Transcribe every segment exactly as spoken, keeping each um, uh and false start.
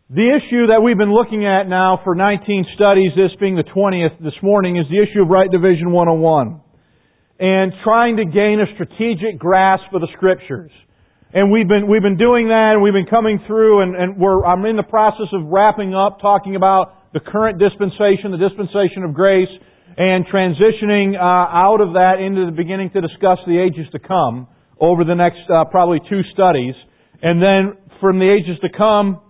The issue that we've been looking at now for nineteen studies, this being the twentieth this morning, is the issue of Right Division one oh one. And trying to gain a strategic grasp of the Scriptures. And we've been, we've been doing that, and we've been coming through, and, and we're, I'm in the process of wrapping up, talking about the current dispensation, the dispensation of grace, and transitioning uh, out of that into the beginning to discuss the ages to come over the next uh, probably two studies. And then from the ages to come,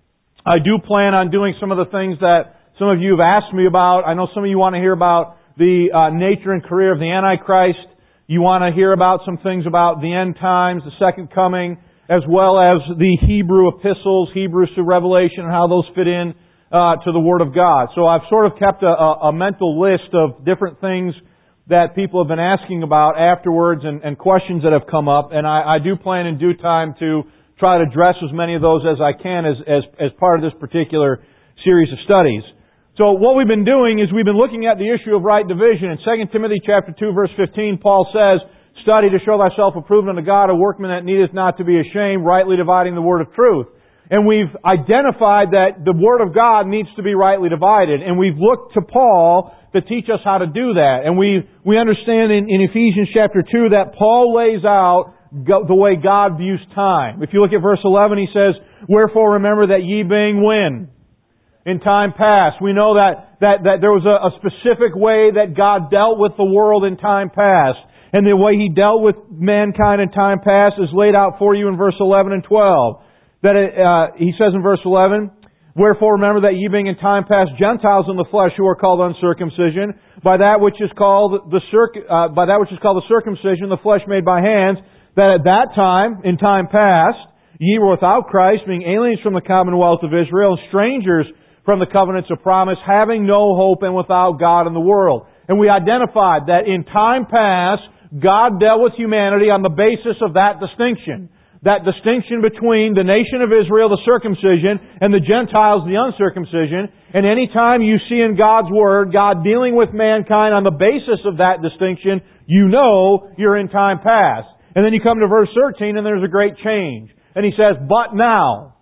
I do plan on doing some of the things that some of you have asked me about. I know some of you want to hear about the uh, nature and career of the Antichrist. You want to hear about some things about the end times, the second coming, as well as the Hebrew epistles, Hebrews through Revelation, and how those fit in uh, to the Word of God. So I've sort of kept a, a, a mental list of different things that people have been asking about afterwards and, and questions that have come up. And I, I do plan in due time to try to address as many of those as I can as, as, as part of this particular series of studies. So what we've been doing is we've been looking at the issue of right division. In Second Timothy chapter two, verse fifteen, Paul says, "Study to show thyself approved unto God, a workman that needeth not to be ashamed, rightly dividing the word of truth." And we've identified that the Word of God needs to be rightly divided. And we've looked to Paul to teach us how to do that. And we, we understand in, in Ephesians chapter two that Paul lays out the way God views time. If you look at verse eleven, he says, "Wherefore remember that ye being when? In time past." We know that, that, that there was a, a specific way that God dealt with the world in time past. And the way He dealt with mankind in time past is laid out for you in verse eleven and twelve. That it, uh, he says in verse eleven, "Wherefore remember that ye being in time past Gentiles in the flesh, who are called uncircumcision, by that which is called the circ, uh, by that which is called the circumcision, the flesh made by hands, that at that time, in time past, ye were without Christ, being aliens from the commonwealth of Israel, strangers from the covenants of promise, having no hope and without God in the world." And we identified that in time past, God dealt with humanity on the basis of that distinction. That distinction between the nation of Israel, the circumcision, and the Gentiles, the uncircumcision. And any time you see in God's Word, God dealing with mankind on the basis of that distinction, you know you're in time past. And then you come to verse thirteen and there's a great change. And he says, "But now,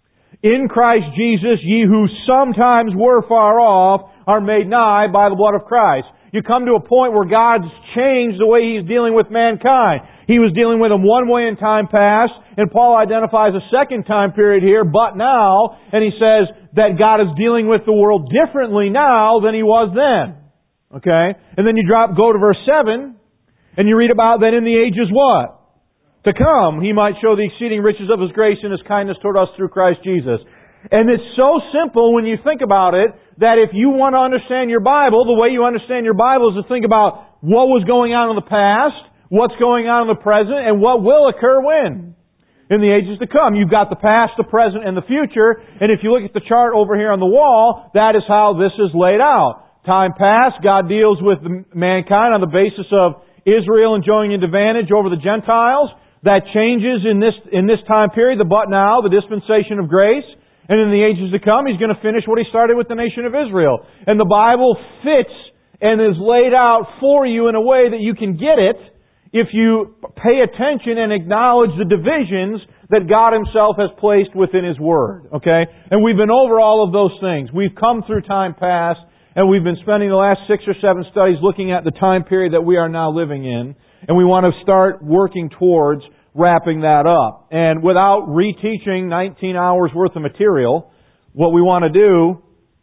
in Christ Jesus, ye who sometimes were far off, are made nigh by the blood of Christ." You come to a point where God's changed the way He's dealing with mankind. He was dealing with them one way in time past, and Paul identifies a second time period here, "but now," and he says that God is dealing with the world differently now than He was then. Okay? And then you drop, go to verse seven, and you read about that in the ages what? To come, He might show the exceeding riches of His grace and His kindness toward us through Christ Jesus. And it's so simple when you think about it, that if you want to understand your Bible, the way you understand your Bible is to think about what was going on in the past, what's going on in the present, and what will occur when? In the ages to come. You've got the past, the present, and the future. And if you look at the chart over here on the wall, that is how this is laid out. Time past, God deals with mankind on the basis of Israel enjoying an advantage over the Gentiles. That changes in this, in this time period, the but now, the dispensation of grace. And in the ages to come, He's going to finish what He started with the nation of Israel. And the Bible fits and is laid out for you in a way that you can get it if you pay attention and acknowledge the divisions that God Himself has placed within His Word. Okay? And we've been over all of those things. We've come through time past, and we've been spending the last six or seven studies looking at the time period that we are now living in. And we want to start working towards wrapping that up. And without reteaching nineteen hours worth of material, what we want to do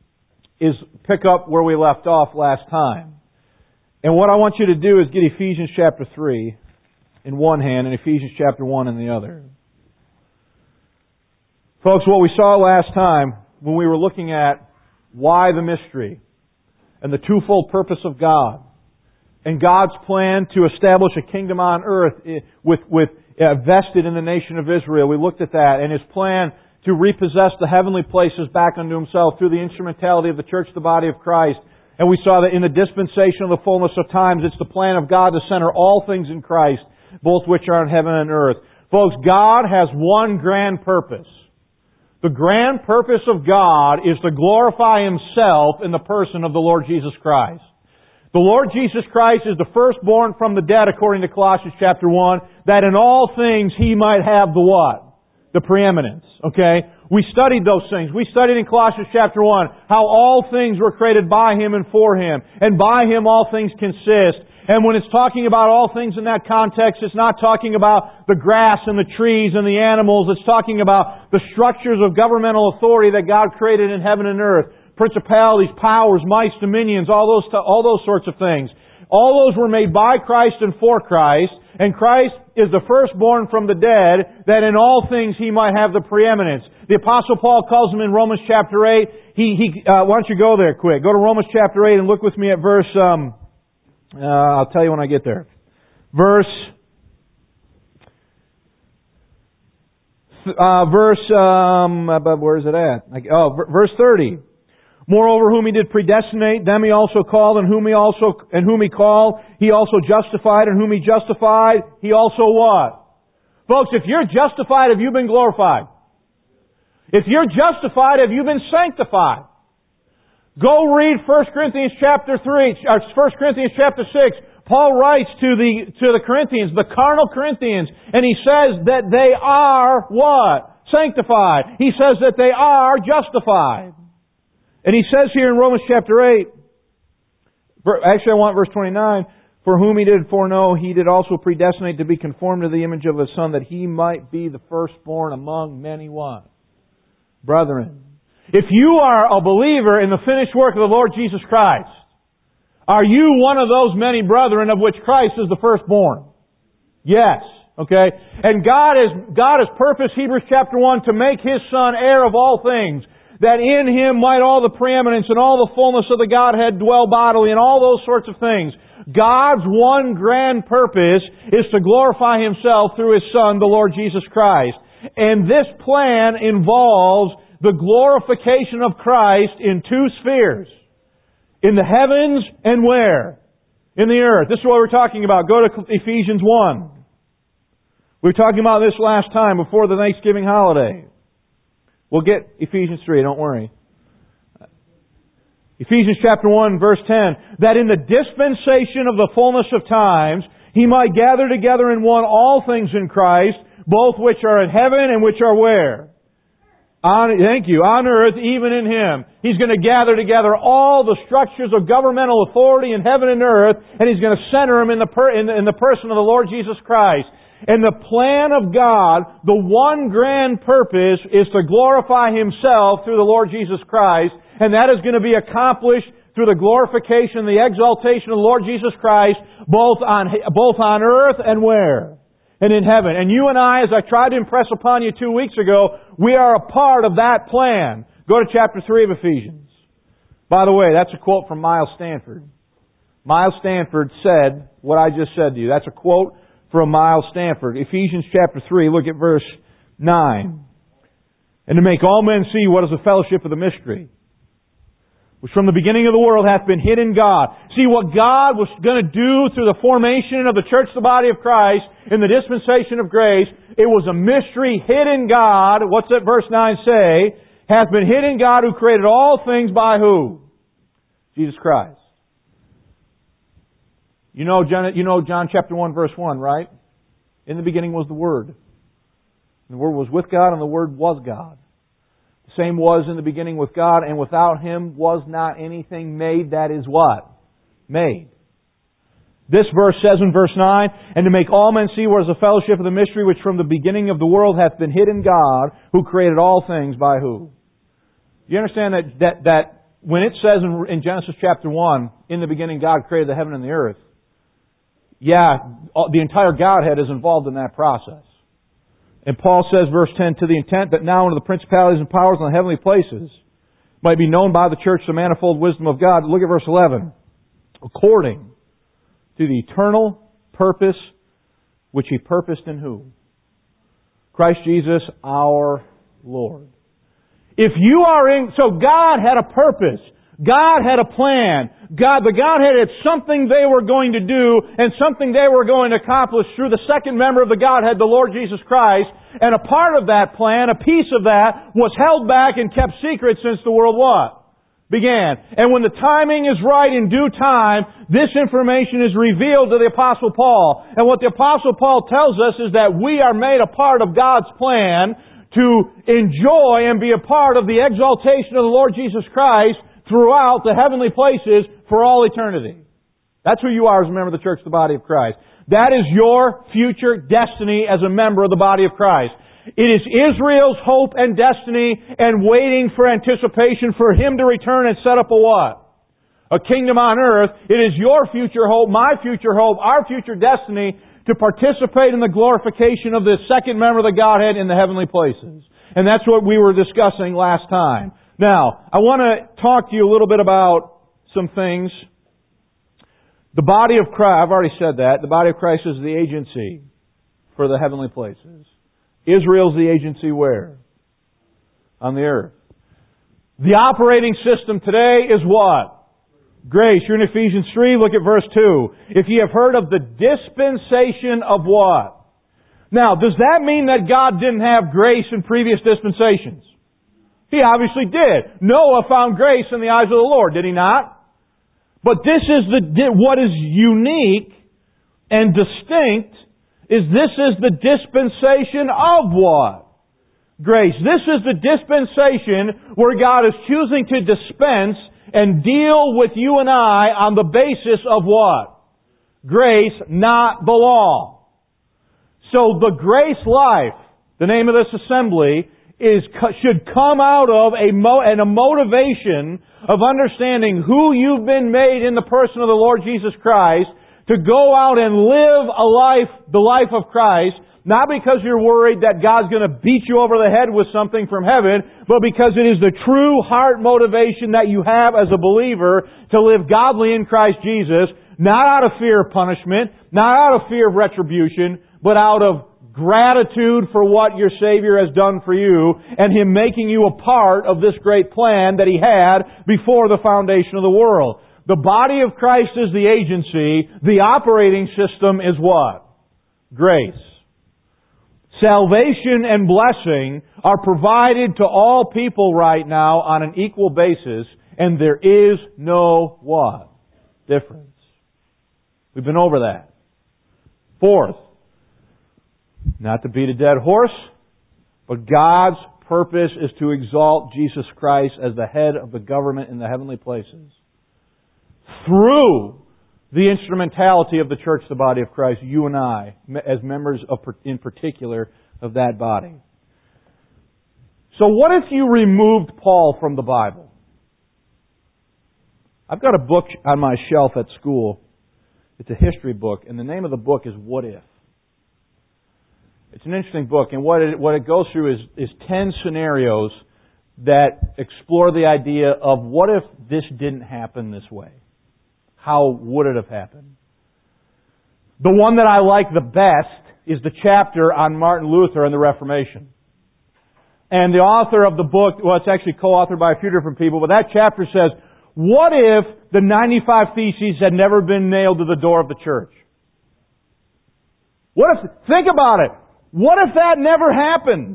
is pick up where we left off last time. And what I want you to do is get Ephesians chapter three in one hand and Ephesians chapter one in the other. Folks, what we saw last time when we were looking at why the mystery and the twofold purpose of God and God's plan to establish a kingdom on earth with, with Uh, vested in the nation of Israel. We looked at that, and His plan to repossess the heavenly places back unto Himself through the instrumentality of the church, the body of Christ. And we saw that in the dispensation of the fullness of times, it's the plan of God to center all things in Christ, both which are in heaven and earth. Folks, God has one grand purpose. The grand purpose of God is to glorify Himself in the person of the Lord Jesus Christ. The Lord Jesus Christ is the firstborn from the dead, according to Colossians chapter one, that in all things He might have the what? The preeminence. Okay? We studied those things. We studied in Colossians chapter one how all things were created by Him and for Him. And by Him all things consist. And when it's talking about all things in that context, it's not talking about the grass and the trees and the animals. It's talking about the structures of governmental authority that God created in heaven and earth. Principalities, powers, mights, dominions, all those, all those sorts of things. All those were made by Christ and for Christ. And Christ is the firstborn from the dead, that in all things He might have the preeminence. The Apostle Paul calls Him in Romans chapter eight. He, he, uh, why don't you go there quick? Go to Romans chapter eight and look with me at verse, um, uh, I'll tell you when I get there. Verse, uh, verse, um, where is it at? Oh, verse thirty. Moreover, whom He did predestinate, them He also called, and whom He also, and whom He called, He also justified, and whom He justified, He also what? Folks, if you're justified, have you been glorified? If you're justified, have you been sanctified? Go read First Corinthians chapter three, or First Corinthians chapter six. Paul writes to the, to the Corinthians, the carnal Corinthians, and he says that they are what? Sanctified. He says that they are justified. And he says here in Romans chapter eight, actually I want verse twenty-nine, for whom He did foreknow, He did also predestinate to be conformed to the image of His Son, that He might be the firstborn among many what? Brethren. If you are a believer in the finished work of the Lord Jesus Christ, are you one of those many brethren of which Christ is the firstborn? Yes. Okay? And God is, God has purposed, Hebrews chapter one, to make His Son heir of all things, that in Him might all the preeminence and all the fullness of the Godhead dwell bodily, and all those sorts of things. God's one grand purpose is to glorify Himself through His Son, the Lord Jesus Christ. And this plan involves the glorification of Christ in two spheres. In the heavens and where? In the earth. This is what we're talking about. Go to Ephesians one. We were talking about this last time before the Thanksgiving holiday. We'll get Ephesians three, don't worry. Ephesians chapter one, verse ten. That in the dispensation of the fullness of times, He might gather together in one all things in Christ, both which are in heaven and which are where? On, thank you. On earth, even in Him. He's going to gather together all the structures of governmental authority in heaven and earth, and He's going to center them in the, per, in the, in the person of the Lord Jesus Christ. And the plan of God, the one grand purpose, is to glorify Himself through the Lord Jesus Christ, and that is going to be accomplished through the glorification, the exaltation of the Lord Jesus Christ, both on, both on earth and where? And in heaven. And you and I, as I tried to impress upon you two weeks ago, we are a part of that plan. Go to chapter three of Ephesians. By the way, that's a quote from Miles Stanford. Miles Stanford said what I just said to you. That's a quote from Miles Stanford. Ephesians chapter three, look at verse nine. And to make all men see what is the fellowship of the mystery, which from the beginning of the world hath been hid in God. See, what God was going to do through the formation of the church, the body of Christ, in the dispensation of grace, it was a mystery hid in God. What's that verse nine say? Hath been hid in God, who created all things by who? Jesus Christ. You know, John, you know John chapter one, verse one, right? In the beginning was the Word. And the Word was with God, and the Word was God. The same was in the beginning with God, and without Him was not anything made that is what? Made. This verse says in verse nine, and to make all men see what is the fellowship of the mystery which from the beginning of the world hath been hid in God, who created all things by who? You understand that that, that when it says in, in Genesis chapter one, in the beginning God created the heaven and the earth, yeah, the entire Godhead is involved in that process. And Paul says, verse ten, to the intent that now under the principalities and powers in the heavenly places might be known by the church the manifold wisdom of God. Look at verse eleven. According to the eternal purpose which He purposed in who? Christ Jesus our Lord. If you are in... So God had a purpose. God had a plan. God, the Godhead had something they were going to do and something they were going to accomplish through the second member of the Godhead, the Lord Jesus Christ. And a part of that plan, a piece of that, was held back and kept secret since the world what? Began. And when the timing is right in due time, this information is revealed to the Apostle Paul. And what the Apostle Paul tells us is that we are made a part of God's plan to enjoy and be a part of the exaltation of the Lord Jesus Christ throughout the heavenly places for all eternity. That's who you are as a member of the church, the body of Christ. That is your future destiny as a member of the body of Christ. It is Israel's hope and destiny and waiting for anticipation for Him to return and set up a what? A kingdom on earth. It is your future hope, my future hope, our future destiny to participate in the glorification of this second member of the Godhead in the heavenly places. And that's what we were discussing last time. Now, I want to talk to you a little bit about some things. The body of Christ, I've already said that, the body of Christ is the agency for the heavenly places. Israel's the agency where? On the earth. The operating system today is what? Grace. You're in Ephesians three, look at verse two. If ye have heard of the dispensation of what? Now, does that mean that God didn't have grace in previous dispensations? He obviously did. Noah found grace in the eyes of the Lord, did he not? But this is the, what is unique and distinct is this is the dispensation of what? Grace. This is the dispensation where God is choosing to dispense and deal with you and I on the basis of what? Grace, not the law. So the grace life, the name of this assembly, is should come out of a, mo- and a motivation of understanding who you've been made in the person of the Lord Jesus Christ to go out and live a life, the life of Christ, not because you're worried that God's going to beat you over the head with something from heaven, but because it is the true heart motivation that you have as a believer to live godly in Christ Jesus, not out of fear of punishment, not out of fear of retribution, but out of gratitude for what your Savior has done for you and Him making you a part of this great plan that He had before the foundation of the world. The body of Christ is the agency. The operating system is what? Grace. Salvation and blessing are provided to all people right now on an equal basis, and there is no what? Difference. We've been over that. Fourth, not to beat a dead horse, but God's purpose is to exalt Jesus Christ as the head of the government in the heavenly places. Through the instrumentality of the church, the body of Christ, you and I, as members of, in particular, of that body. So what if you removed Paul from the Bible? I've got a book on my shelf at school. It's a history book, and the name of the book is What If? It's an interesting book, and what it, what it goes through is, is ten scenarios that explore the idea of what if this didn't happen this way? How would it have happened? The one that I like the best is the chapter on Martin Luther and the Reformation. And the author of the book, well, it's actually co-authored by a few different people, but that chapter says, what if the ninety-five Theses had never been nailed to the door of the church? What if, think about it. What if that never happened?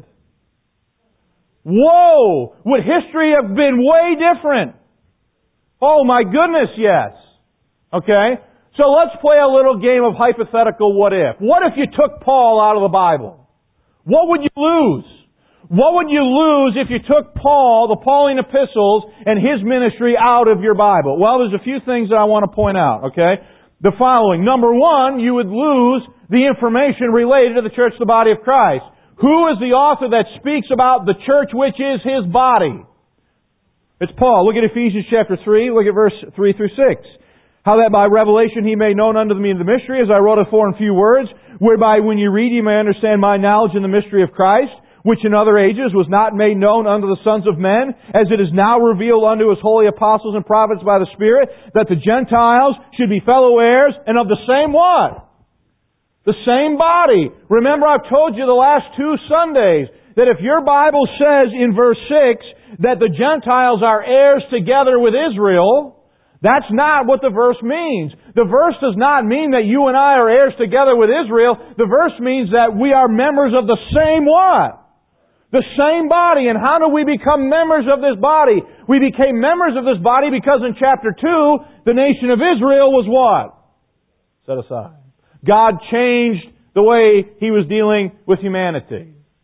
Whoa! Would history have been way different? Oh my goodness, yes. Okay? So let's play a little game of hypothetical what if. What if you took Paul out of the Bible? What would you lose? What would you lose if you took Paul, the Pauline epistles, and his ministry out of your Bible? Well, there's a few things that I want to point out, okay? The following. Number one, you would lose the information related to the church, the body of Christ. Who is the author that speaks about the church which is His body? It's Paul. Look at Ephesians chapter three. Look at verse three through six. How that by revelation He made known unto me the mystery, as I wrote afore in few words, whereby when you read you may understand my knowledge in the mystery of Christ, which in other ages was not made known unto the sons of men, as it is now revealed unto His holy apostles and prophets by the Spirit, that the Gentiles should be fellow heirs, and of the same what? The same body. Remember, I've told you the last two Sundays that if your Bible says in verse six that the Gentiles are heirs together with Israel, that's not what the verse means. The verse does not mean that you and I are heirs together with Israel. The verse means that we are members of the same what? The same body. And how do we become members of this body? We became members of this body because in chapter two, the nation of Israel was what? Set aside. God changed the way He was dealing with humanity.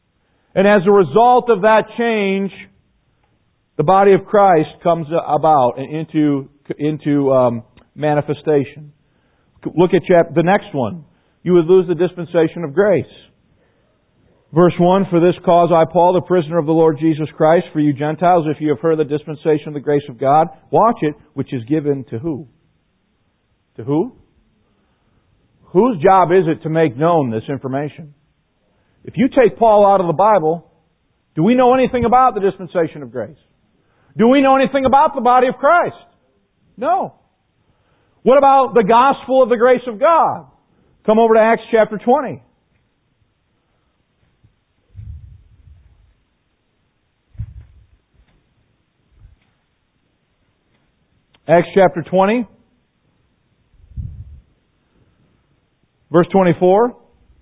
And as a result of that change, the body of Christ comes about and into, into um, manifestation. Look at chapter, the next one. You would lose the dispensation of grace. Verse one, for this cause I, Paul, the prisoner of the Lord Jesus Christ, for you Gentiles, if you have heard the dispensation of the grace of God, watch it, which is given to who? To who? Whose job is it to make known this information? If you take Paul out of the Bible, do we know anything about the dispensation of grace? Do we know anything about the body of Christ? No. What about the gospel of the grace of God? Come over to Acts chapter twenty. Acts chapter twenty, verse twenty-four.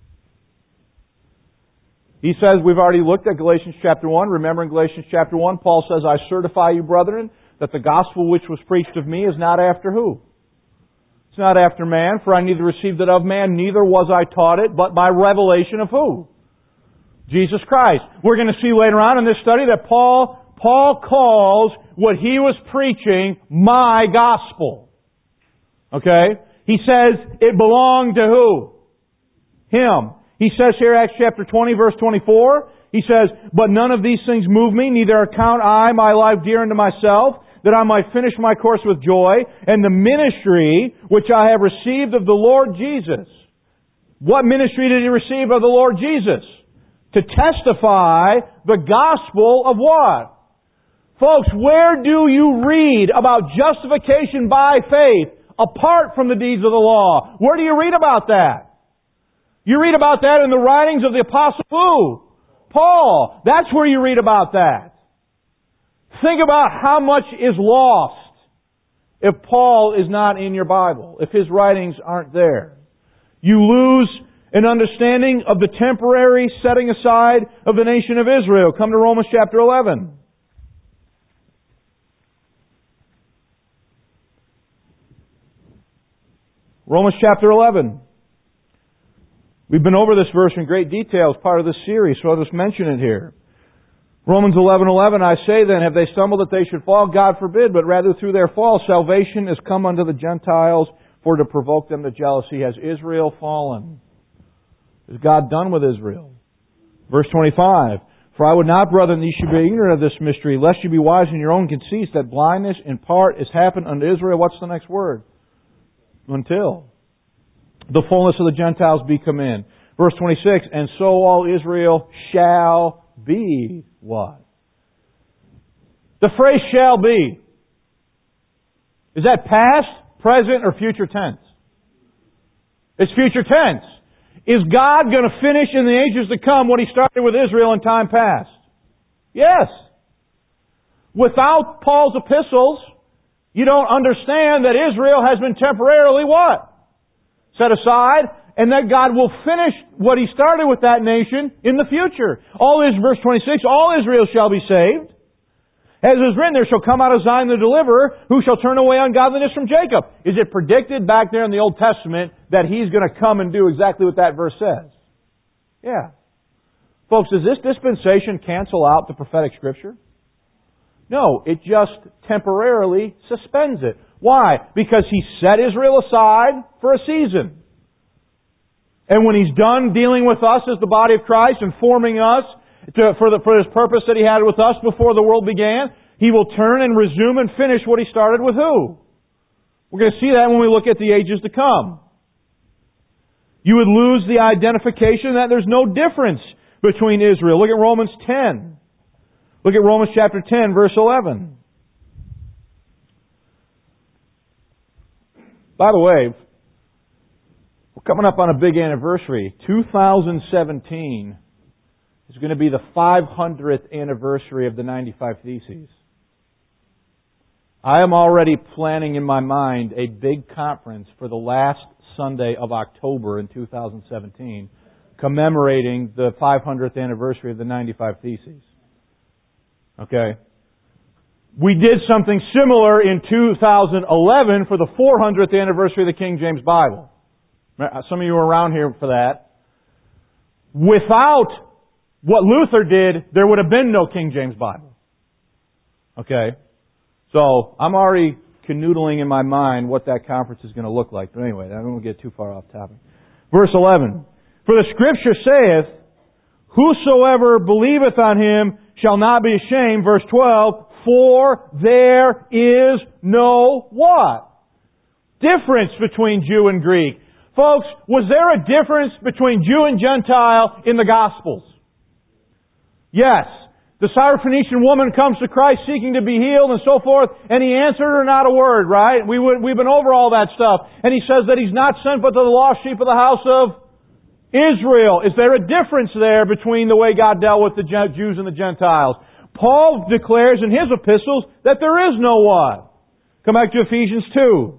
He says, we've already looked at Galatians chapter one. Remember in Galatians chapter one, Paul says, I certify you, brethren, that the gospel which was preached of me is not after who? It's not after man, for I neither received it of man, neither was I taught it, but by revelation of who? Jesus Christ. We're going to see later on in this study that Paul, Paul calls what he was preaching my gospel. Okay? He says it belonged to who? Him. He says here, Acts chapter twenty, verse twenty-four, he says, but none of these things move me, neither account I my life dear unto myself, that I might finish my course with joy, and the ministry which I have received of the Lord Jesus. What ministry did he receive of the Lord Jesus? To testify the gospel of what? Folks, where do you read about justification by faith apart from the deeds of the law? Where do you read about that? You read about that in the writings of the Apostle who? Paul. That's where you read about that. Think about how much is lost if Paul is not in your Bible, if his writings aren't there. You lose an understanding of the temporary setting aside of the nation of Israel. Come to Romans chapter eleven. Romans chapter eleven. We've been over this verse in great detail as part of this series, so I'll just mention it here. Romans eleven eleven, I say then, have they stumbled that they should fall? God forbid, but rather through their fall salvation is come unto the Gentiles for to provoke them to jealousy. Has Israel fallen? Is God done with Israel? Verse twenty-five, for I would not, brethren, that ye should be ignorant of this mystery, lest you be wise in your own conceits, that blindness in part is happened unto Israel. What's the next word? Until the fullness of the Gentiles be come in. Verse twenty-six, and so all Israel shall be what? The phrase shall be. Is that past, present, or future tense? It's future tense. Is God going to finish in the ages to come what He started with Israel in time past? Yes. Without Paul's epistles, you don't understand that Israel has been temporarily what? Set aside, and that God will finish what He started with that nation in the future. All is, verse twenty-six, all Israel shall be saved. As is written, there shall come out of Zion the deliverer, who shall turn away ungodliness from Jacob. Is it predicted back there in the Old Testament that He's going to come and do exactly what that verse says? Yeah. Folks, does this dispensation cancel out the prophetic Scripture? No, it just temporarily suspends it. Why? Because He set Israel aside for a season. And when He's done dealing with us as the body of Christ and forming us to, for, the, for His purpose that He had with us before the world began, He will turn and resume and finish what He started with who? We're going to see that when we look at the ages to come. You would lose the identification that there's no difference between Israel. Look at Romans ten. Look at Romans chapter ten, verse eleven. By the way, we're coming up on a big anniversary. two thousand seventeen is going to be the five hundredth anniversary of the ninety-five Theses. I am already planning in my mind a big conference for the last Sunday of October in two thousand seventeen, commemorating the five hundredth anniversary of the ninety-five Theses. Okay? We did something similar in two thousand eleven for the four hundredth anniversary of the King James Bible. Some of you were around here for that. Without what Luther did, there would have been no King James Bible. Okay? So, I'm already canoodling in my mind what that conference is going to look like. But anyway, I don't want to get too far off topic. Verse eleven. For the Scripture saith, whosoever believeth on Him shall not be ashamed. Verse twelve. For there is no what? Difference between Jew and Greek. Folks, was there a difference between Jew and Gentile in the Gospels? Yes. The Syrophoenician woman comes to Christ seeking to be healed and so forth, and He answered her not a word, right? We would, we've been over all that stuff. And He says that He's not sent but to the lost sheep of the house of Israel. Is there a difference there between the way God dealt with the Jews and the Gentiles? Paul declares in his epistles that there is no what? Come back to Ephesians two.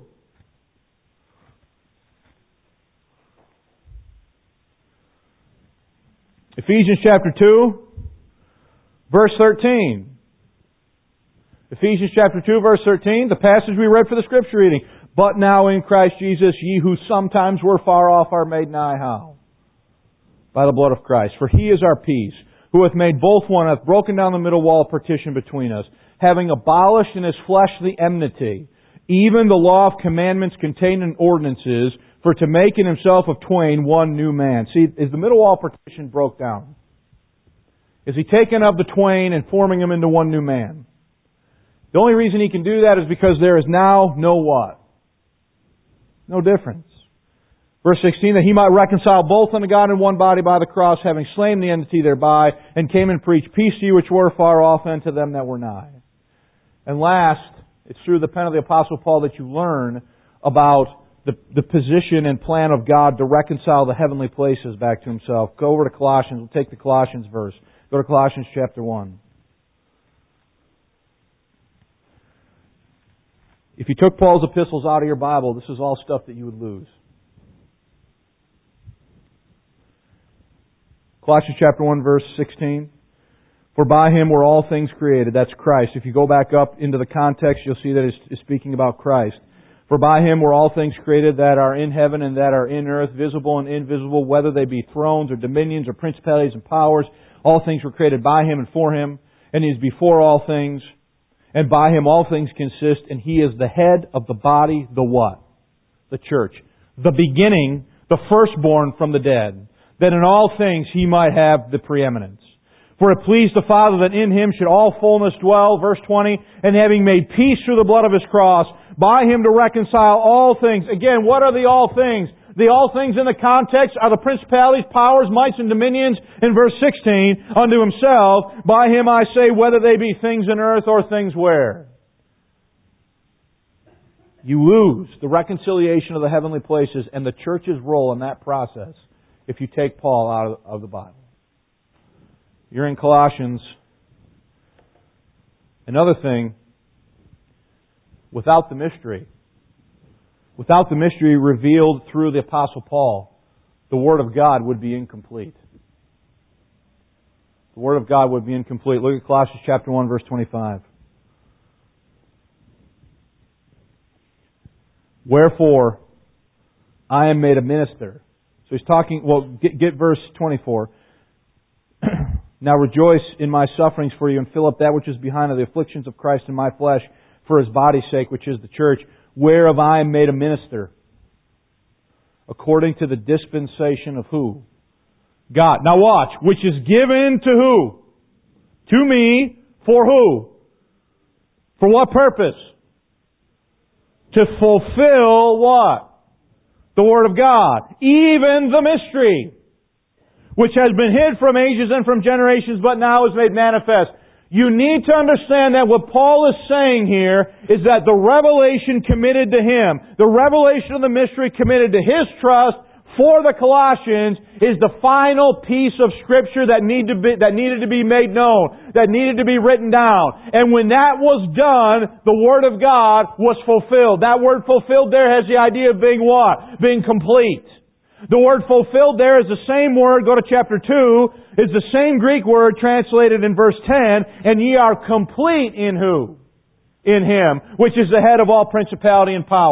Ephesians chapter two, verse thirteen. Ephesians chapter two, verse thirteen, the passage we read for the Scripture reading. But now in Christ Jesus, ye who sometimes were far off are made nigh. How? By the blood of Christ. For He is our peace, who hath made both one, hath broken down the middle wall of partition between us, having abolished in His flesh the enmity, even the law of commandments contained in ordinances, for to make in Himself of twain one new man. See, is the middle wall of partition broke down? Is He taken of the twain and forming them into one new man? The only reason He can do that is because there is now no what? No difference. Verse sixteen, that He might reconcile both unto God in one body by the cross, having slain the enmity thereby, and came and preached peace to you which were far off, and to them that were nigh. And last, it's through the pen of the Apostle Paul that you learn about the, the position and plan of God to reconcile the heavenly places back to Himself. Go over to Colossians. We'll take the Colossians verse. Go to Colossians chapter one. If you took Paul's epistles out of your Bible, this is all stuff that you would lose. Colossians chapter one, verse sixteen. For by Him were all things created. That's Christ. If you go back up into the context, you'll see that it's speaking about Christ. For by Him were all things created that are in heaven and that are in earth, visible and invisible, whether they be thrones or dominions or principalities and powers. All things were created by Him and for Him, and He is before all things. And by Him all things consist, and He is the head of the body, the what? The church. The beginning, the firstborn from the dead, that in all things He might have the preeminence. For it pleased the Father that in Him should all fullness dwell, verse twenty, and having made peace through the blood of His cross, by Him to reconcile all things. Again, what are the all things? The all things in the context are the principalities, powers, mights, and dominions, in verse sixteen, unto Himself. By Him I say, whether they be things in earth or things where? You lose the reconciliation of the heavenly places and the church's role in that process if you take Paul out of the Bible. You're in Colossians. Another thing, without the mystery, without the mystery revealed through the Apostle Paul, the Word of God would be incomplete. The Word of God would be incomplete. Look at Colossians chapter one, verse twenty-five. Wherefore, I am made a minister. So he's talking, well, get, get verse twenty-four. Now rejoice in my sufferings for you, and fill up that which is behind of the afflictions of Christ in my flesh, for His body's sake, which is the church, whereof I am made a minister, according to the dispensation of who? God. Now watch. Which is given to who? To me. For who? For what purpose? To fulfill what? The Word of God. Even the mystery, which has been hid from ages and from generations, but now is made manifest. You need to understand that what Paul is saying here is that the revelation committed to him, the revelation of the mystery committed to his trust for the Colossians, is the final piece of Scripture that need to be, that needed to be made known, that needed to be written down. And when that was done, the Word of God was fulfilled. That word fulfilled there has the idea of being what? Being complete. The word fulfilled there is the same word, go to chapter two, is the same Greek word translated in verse ten, and ye are complete in who? In Him, which is the head of all principality and power.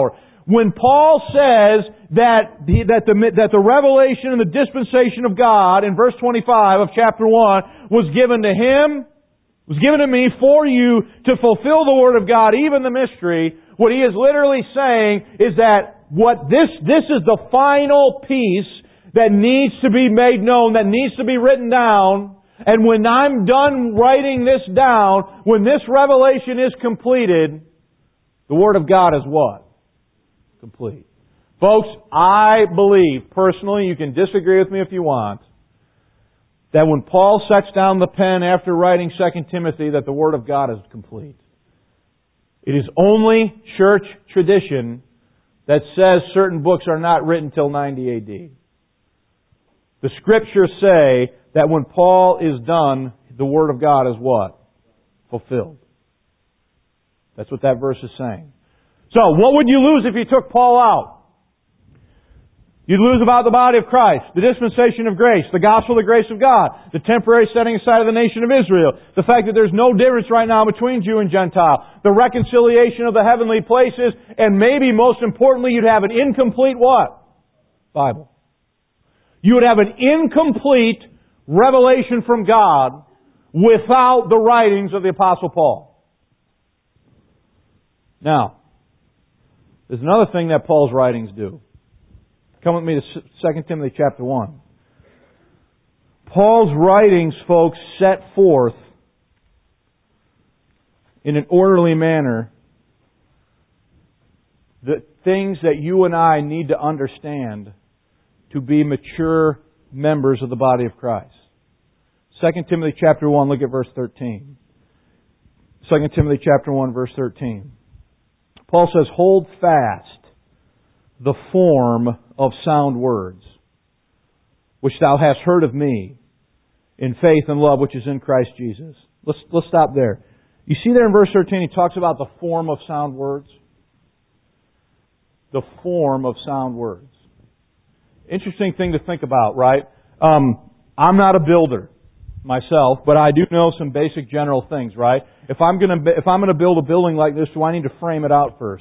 when Paul says that the, that the, that the revelation and the dispensation of God in verse twenty-five of chapter one was given to him, was given to me for you to fulfill the Word of God, even the mystery, what he is literally saying is that what this, this is the final piece that needs to be made known, that needs to be written down. And when I'm done writing this down, when this revelation is completed, the Word of God is what? Complete. Folks, I believe, personally, you can disagree with me if you want, that when Paul sets down the pen after writing Second Timothy, that the Word of God is complete. It is only church tradition that says certain books are not written till ninety A D. The Scriptures say that when Paul is done, the Word of God is what? Fulfilled. That's what that verse is saying. So, what would you lose if you took Paul out? You'd lose about the body of Christ, the dispensation of grace, the gospel of the grace of God, the temporary setting aside of the nation of Israel, the fact that there's no difference right now between Jew and Gentile, the reconciliation of the heavenly places, and maybe most importantly, you'd have an incomplete what? Bible. You would have an incomplete revelation from God without the writings of the Apostle Paul. Now, there's another thing that Paul's writings do. Come with me to Second Timothy chapter one. Paul's writings, folks, set forth in an orderly manner the things that you and I need to understand to be mature members of the body of Christ. Second Timothy chapter one, look at verse thirteen. Second Timothy chapter one, verse thirteen. Paul says, hold fast the form of sound words, which thou hast heard of me, in faith and love which is in Christ Jesus. Let's, let's stop there. You see there in verse thirteen, he talks about the form of sound words. The form of sound words. Interesting thing to think about, right? Um, I'm not a builder myself, but I do know some basic general things, right? If I'm going to if I'm going to build a building like this, do I need to frame it out first?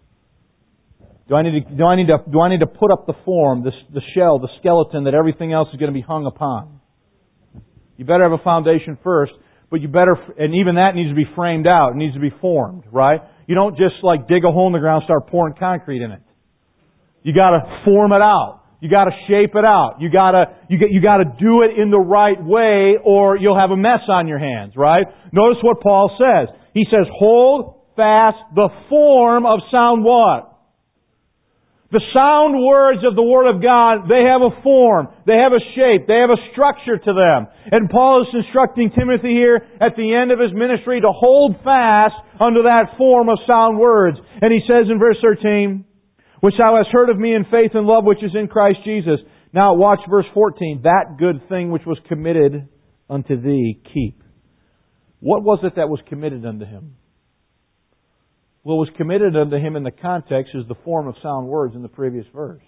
Do I need to do I need to do I need to put up the form, the the shell, the skeleton that everything else is going to be hung upon? You better have a foundation first, but you better, and even that needs to be framed out. It needs to be formed, right? You don't just like dig a hole in the ground and start pouring concrete in it. You got to form it out. You got to shape it out. You got to you get you got to do it in the right way, or you'll have a mess on your hands, right? Notice what Paul says. He says, "Hold fast the form of sound what? The sound words of the Word of God, they have a form, they have a shape, they have a structure to them." And Paul is instructing Timothy here at the end of his ministry to hold fast under that form of sound words. And he says in verse thirteen, "Which thou hast heard of me in faith and love which is in Christ Jesus." Now watch verse fourteen. "That good thing which was committed unto thee, keep." What was it that was committed unto him? What was committed unto him in the context is the form of sound words in the previous verse.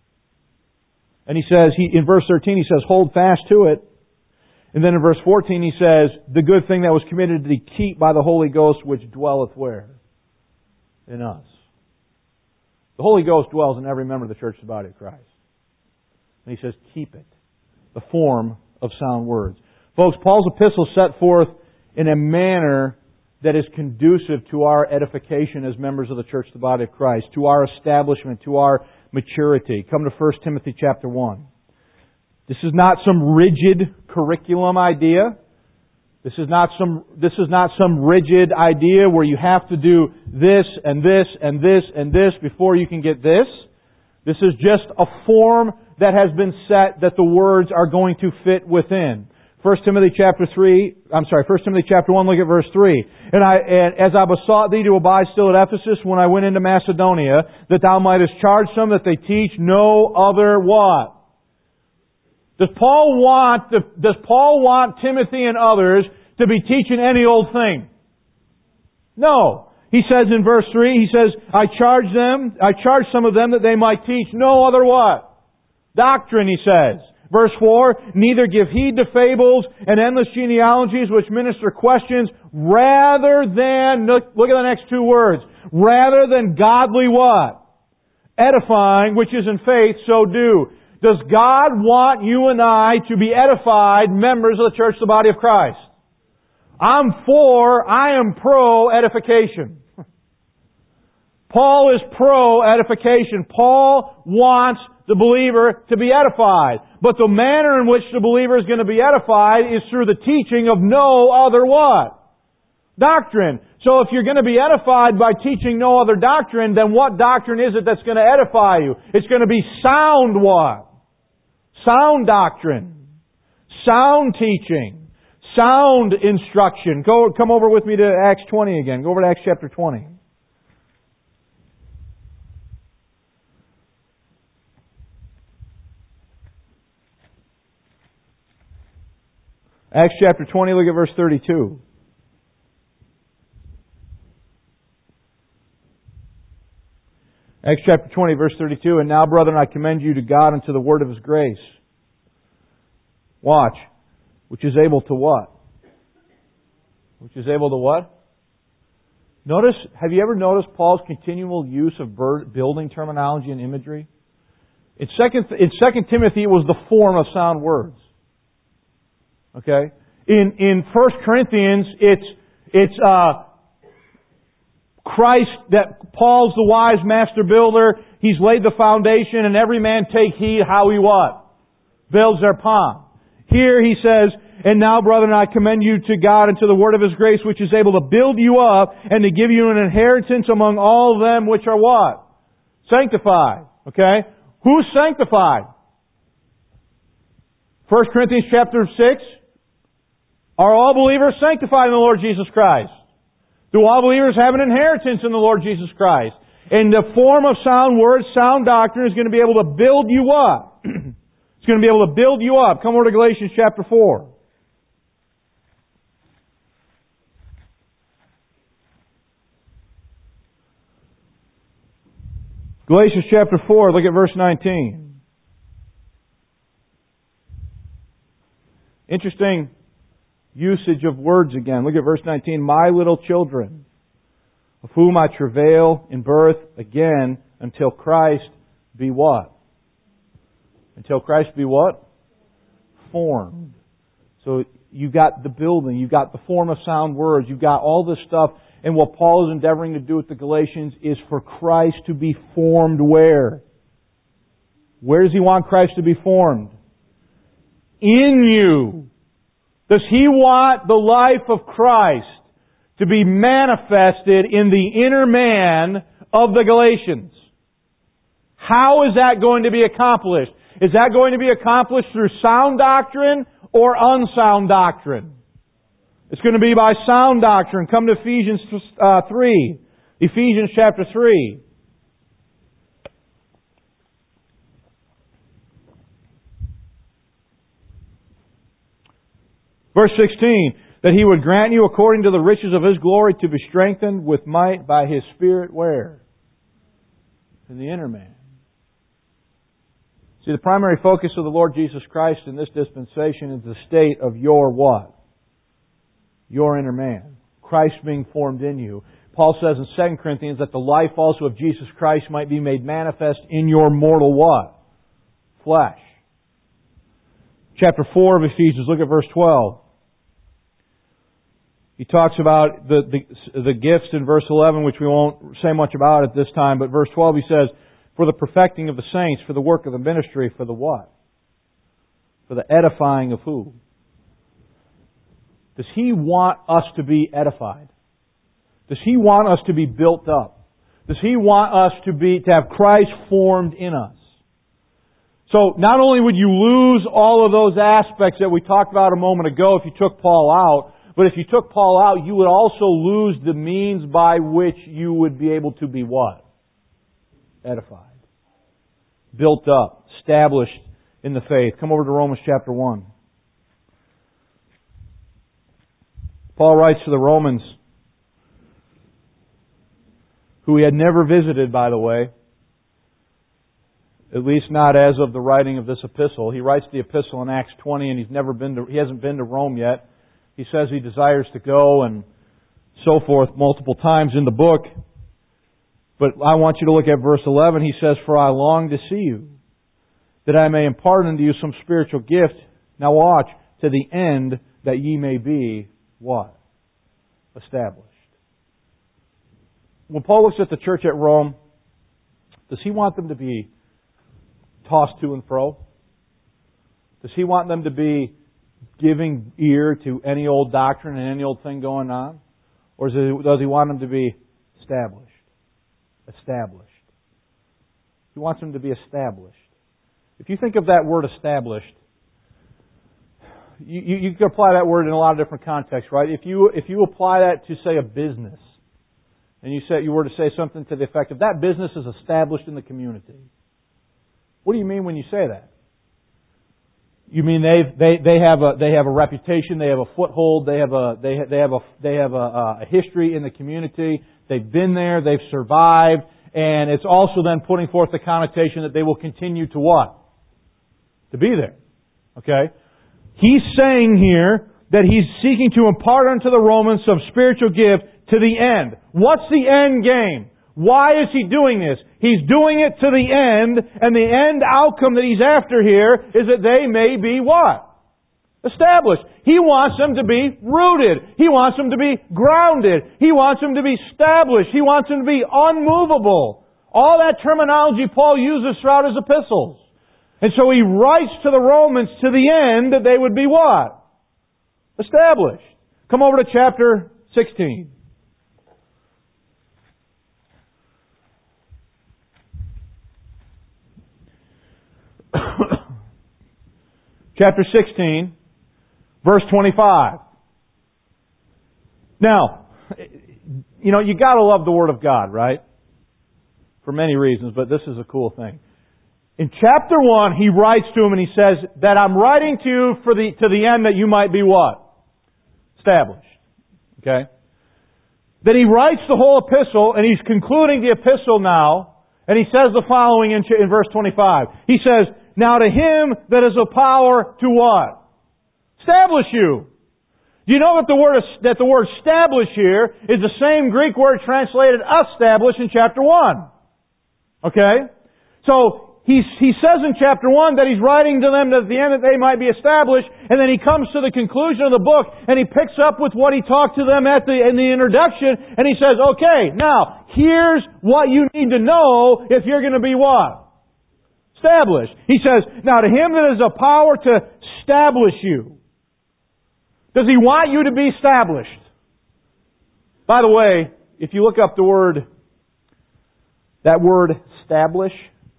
And he says, he, in verse thirteen, he says, "Hold fast to it." And then in verse fourteen, he says, "The good thing that was committed to thee, keep by the Holy Ghost which dwelleth where? In us." The Holy Ghost dwells in every member of the church, the body of Christ. And he says, keep it. The form of sound words. Folks, Paul's epistle set forth in a manner that is conducive to our edification as members of the church, the body of Christ, to our establishment, to our maturity. Come to First Timothy chapter one. This is not some rigid curriculum idea. This is not some, this is not some rigid idea where you have to do this and this and this and this before you can get this. This is just a form that has been set that the words are going to fit within. First Timothy chapter three, I'm sorry, First Timothy chapter one, look at verse three. "And I, and as I besought thee to abide still at Ephesus when I went into Macedonia, that thou mightest charge some that they teach no other" what? Does Paul want, the, does Paul want Timothy and others to be teaching any old thing? No. He says in verse three, he says, I charge them, I charge some of them that they might teach no other what? Doctrine, he says. Verse four, "Neither give heed to fables and endless genealogies which minister questions, rather than," look, look at the next two words, "rather than godly what? edifying, which is in faith, so do. Does God want you and I to be edified members of the church, the body of Christ? I'm for, I am pro edification. Paul is pro edification. Paul wants the believer to be edified. But the manner in which the believer is going to be edified is through the teaching of no other what? Doctrine. So if you're going to be edified by teaching no other doctrine, then what doctrine is it that's going to edify you? It's going to be sound what? Sound doctrine. Sound teaching. Sound instruction. Go, come over with me to Acts twenty again. Go over to Acts chapter twenty. Acts chapter twenty, look at verse thirty-two. Acts chapter twenty, verse thirty-two. And now, brethren, I commend you to God and to the word of His grace. Watch. Which is able to what? Which is able to what? Notice, have you ever noticed Paul's continual use of building terminology and imagery? In Second, in Second Timothy, it was the form of sound words. Okay? In, in First Corinthians, it's, it's, uh, Christ, that Paul's the wise master builder. He's laid the foundation, and every man take heed how he what? Builds their pond. Here he says, and now, brethren, I commend you to God and to the word of His grace, which is able to build you up and to give you an inheritance among all them which are what? Sanctified. Okay? Who's sanctified? First Corinthians chapter six. Are all believers sanctified in the Lord Jesus Christ? Do all believers have an inheritance in the Lord Jesus Christ? In the form of sound words, sound doctrine is going to be able to build you up. It's going to be able to build you up. Come over to Galatians chapter four. Galatians chapter four, look at verse nineteen. Interesting usage of words again. Look at verse nineteen. My little children, of whom I travail in birth again until Christ be what? Until Christ be what? Formed. So you got the building, you got the form of sound words, you've got all this stuff. And what Paul is endeavoring to do with the Galatians is for Christ to be formed where? Where does he want Christ to be formed? In you. Does he want the life of Christ to be manifested in the inner man of the Galatians? How is that going to be accomplished? Is that going to be accomplished through sound doctrine or unsound doctrine? It's going to be by sound doctrine. Come to Ephesians uh, three. Ephesians chapter three. Verse sixteen. That He would grant you according to the riches of His glory to be strengthened with might by His Spirit where? In the inner man. See, the primary focus of the Lord Jesus Christ in this dispensation is the state of your what? Your inner man. Christ being formed in you. Paul says in Second Corinthians that the life also of Jesus Christ might be made manifest in your mortal what? Flesh. Chapter four of Ephesians, look at verse twelve. He talks about the, the, the gifts in verse eleven, which we won't say much about at this time, but verse twelve he says, for the perfecting of the saints, for the work of the ministry, for the what? For the edifying of who? Does He want us to be edified? Does He want us to be built up? Does He want us to be, to have Christ formed in us? So not only would you lose all of those aspects that we talked about a moment ago if you took Paul out, but if you took Paul out, you would also lose the means by which you would be able to be what? Edified. Built up. Established in the faith. Come over to Romans chapter one. Paul writes to the Romans, who he had never visited, by the way, at least not as of the writing of this epistle. He writes the epistle in Acts twenty, and he's never been to, he hasn't been to Rome yet. He says he desires to go, and so forth, multiple times in the book. But I want you to look at verse eleven. He says, "For I long to see you, that I may impart unto you some spiritual gift." Now watch, "to the end that ye may be," what? Established. When Paul looks at the church at Rome, does he want them to be tossed to and fro? Does he want them to be giving ear to any old doctrine and any old thing going on? Or does he want them to be established? Established. He wants them to be established. If you think of that word established, you, you, you can apply that word in a lot of different contexts, right? If you if you apply that to, say, a business, and you say you were to say something to the effect of that business is established in the community, what do you mean when you say that? You mean they they they have a they have a reputation, they have a foothold, they have a they they have a they have a, a history in the community. They've been there, they've survived, and it's also then putting forth the connotation that they will continue to what? To be there. Okay? He's saying here that he's seeking to impart unto the Romans some spiritual gift to the end. What's the end game? Why is he doing this? He's doing it to the end, and the end outcome that he's after here is that they may be what? Established. He wants them to be rooted. He wants them to be grounded. He wants them to be established. He wants them to be unmovable. All that terminology Paul uses throughout his epistles. And so he writes to the Romans to the end that they would be what? Established. Come over to chapter sixteen. Chapter sixteen, verse twenty-five. Now, you know, you gotta love the Word of God, right? For many reasons, but this is a cool thing. In chapter one, he writes to him and he says that I'm writing to you for the, to the end that you might be what? Established. Okay? Then he writes the whole epistle and he's concluding the epistle now, and he says the following in, in verse twenty-five. He says, "Now to him that is of power to what? Establish you." Do you know that the word that the word "establish" here is the same Greek word translated "establish" in chapter one? Okay? So he he says in chapter one that he's writing to them at the end that they might be established, and then he comes to the conclusion of the book and he picks up with what he talked to them at the in the introduction, and he says, "Okay, now here's what you need to know if you're going to be what? Established." He says, "Now to him that is a power to establish you." Does he want you to be established? By the way, if you look up the word, that word establish,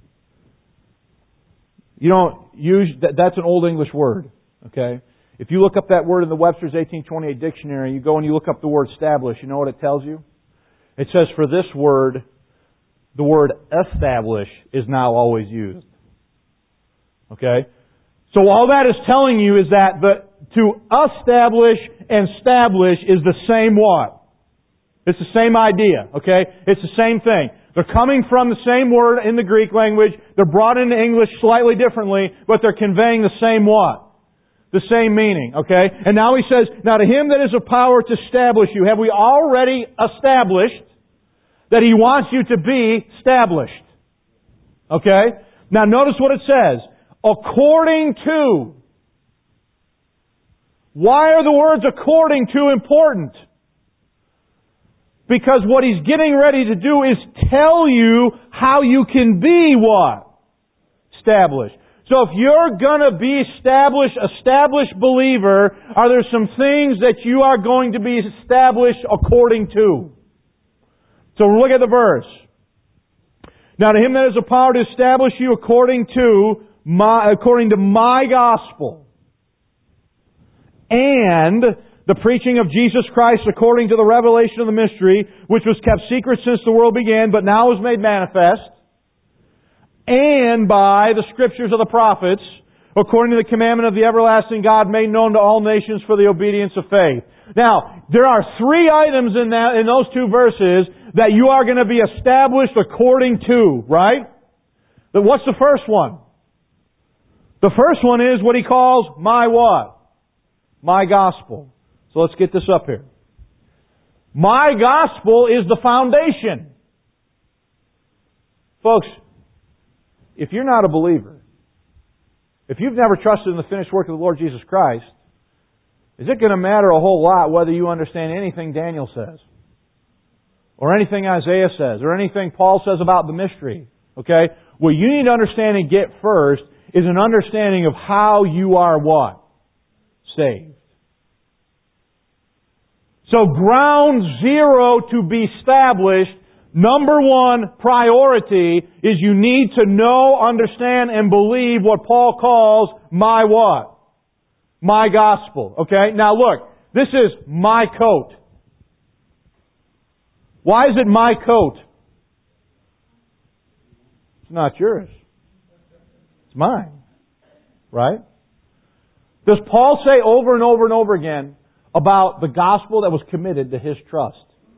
you don't use, that's an Old English word. Okay? If you look up that word in the Webster's eighteen twenty-eight dictionary, you go and you look up the word establish, you know what it tells you? It says for this word, the word establish is now always used. Okay? So all that is telling you is that the, to establish and establish is the same what? It's the same idea. Okay? It's the same thing. They're coming from the same word in the Greek language. They're brought into English slightly differently, but they're conveying the same what? The same meaning. Okay? And now he says, "Now to him that is a power to establish you." Have we already established that he wants you to be established? Okay? Now notice what it says. According to. Why are the words according to important? Because what he's getting ready to do is tell you how you can be what? Established. So if you're going to be established, established believer, are there some things that you are going to be established according to? So look at the verse. "Now to him that has a power to establish you according to my, according to my gospel, and the preaching of Jesus Christ according to the revelation of the mystery, which was kept secret since the world began, but now is made manifest, and by the scriptures of the prophets, according to the commandment of the everlasting God, made known to all nations for the obedience of faith." Now, there are three items in that, in those two verses that you are going to be established according to, right? But what's the first one? The first one is what he calls my what? My gospel. So let's get this up here. My gospel is the foundation. Folks, if you're not a believer, if you've never trusted in the finished work of the Lord Jesus Christ, is it going to matter a whole lot whether you understand anything Daniel says? Or anything Isaiah says? Or anything Paul says about the mystery? Okay? What you need to understand and get first is an understanding of how you are what? Saved. So ground zero to be established, number one priority is you need to know, understand, and believe what Paul calls my what? My gospel. Okay? Now look, this is my coat. Why is it my coat? It's not yours. It's mine. Right? Does Paul say over and over and over again about the gospel that was committed to his trust?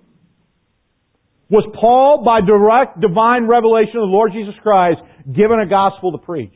Was Paul, by direct divine revelation of the Lord Jesus Christ, given a gospel to preach?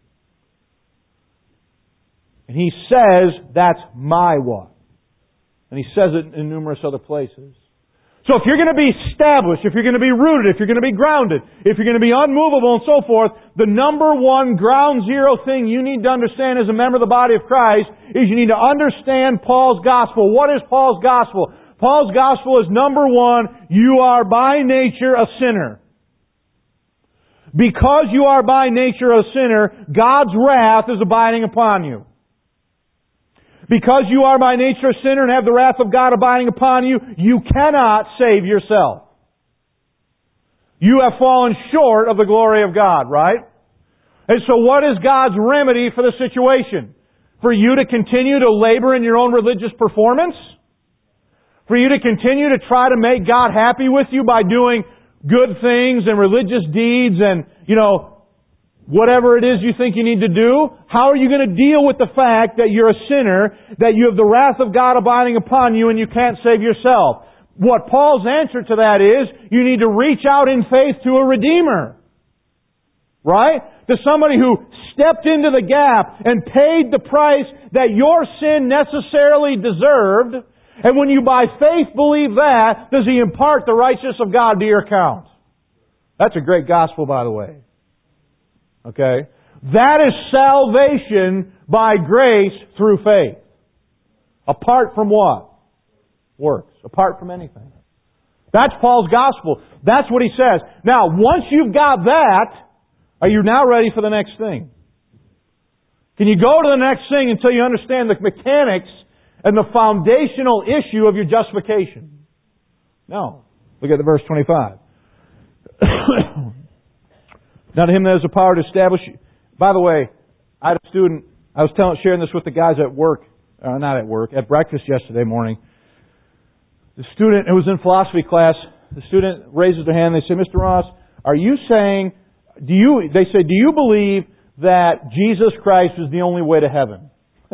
And he says, that's my what? And he says it in numerous other places. So if you're going to be established, if you're going to be rooted, if you're going to be grounded, if you're going to be unmovable and so forth, the number one ground zero thing you need to understand as a member of the body of Christ is you need to understand Paul's gospel. What is Paul's gospel? Paul's gospel is number one, you are by nature a sinner. Because you are by nature a sinner, God's wrath is abiding upon you. Because you are by nature a sinner and have the wrath of God abiding upon you, you cannot save yourself. You have fallen short of the glory of God, right? And so what is God's remedy for the situation? For you to continue to labor in your own religious performance? For you to continue to try to make God happy with you by doing good things and religious deeds and, you know, whatever it is you think you need to do? How are you going to deal with the fact that you're a sinner, that you have the wrath of God abiding upon you and you can't save yourself? What Paul's answer to that is, you need to reach out in faith to a Redeemer. Right? To somebody who stepped into the gap and paid the price that your sin necessarily deserved. And when you by faith believe that, does He impart the righteousness of God to your account? That's a great gospel, by the way. Okay? That is salvation by grace through faith. Apart from what? Works. Apart from anything. That's Paul's gospel. That's what he says. Now, once you've got that, are you now ready for the next thing? Can you go to the next thing until you understand the mechanics and the foundational issue of your justification? No. Look at the verse twenty-five. Now to Him that has the power to establish... By the way, I had a student, I was telling, sharing this with the guys at work, uh, not at work, at breakfast yesterday morning. The student, it was in philosophy class, the student raises their hand and they say, Mister Ross, are you saying, do you, they say, do you believe that Jesus Christ is the only way to heaven?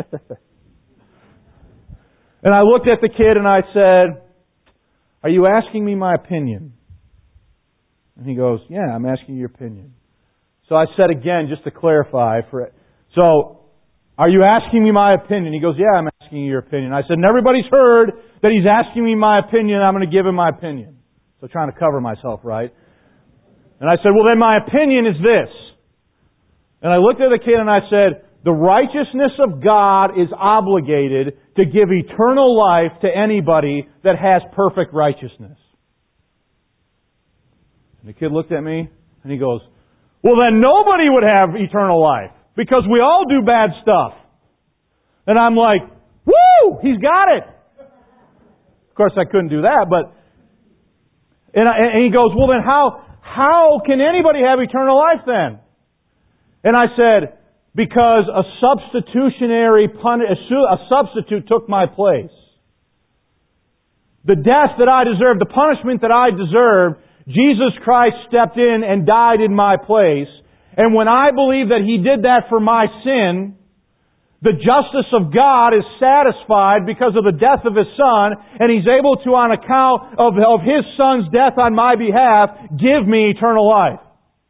And I looked at the kid and I said, are you asking me my opinion? And he goes, yeah, I'm asking you your opinion. So I said again, just to clarify, for it. So, are you asking me my opinion? He goes, yeah, I'm asking you your opinion. I said, and everybody's heard that he's asking me my opinion, I'm going to give him my opinion. So trying to cover myself, right? And I said, well then my opinion is this. And I looked at the kid and I said, the righteousness of God is obligated to give eternal life to anybody that has perfect righteousness. And the kid looked at me and he goes, well then nobody would have eternal life because we all do bad stuff. And I'm like, woo! He's got it! Of course I couldn't do that, but... And, I, and he goes, well then how, how can anybody have eternal life then? And I said, because a substitutionary pun- a substitute took my place. The death that I deserved, the punishment that I deserved, Jesus Christ stepped in and died in my place. And when I believe that He did that for my sin, the justice of God is satisfied because of the death of His Son, and He's able to, on account of, of His Son's death on my behalf, give me eternal life.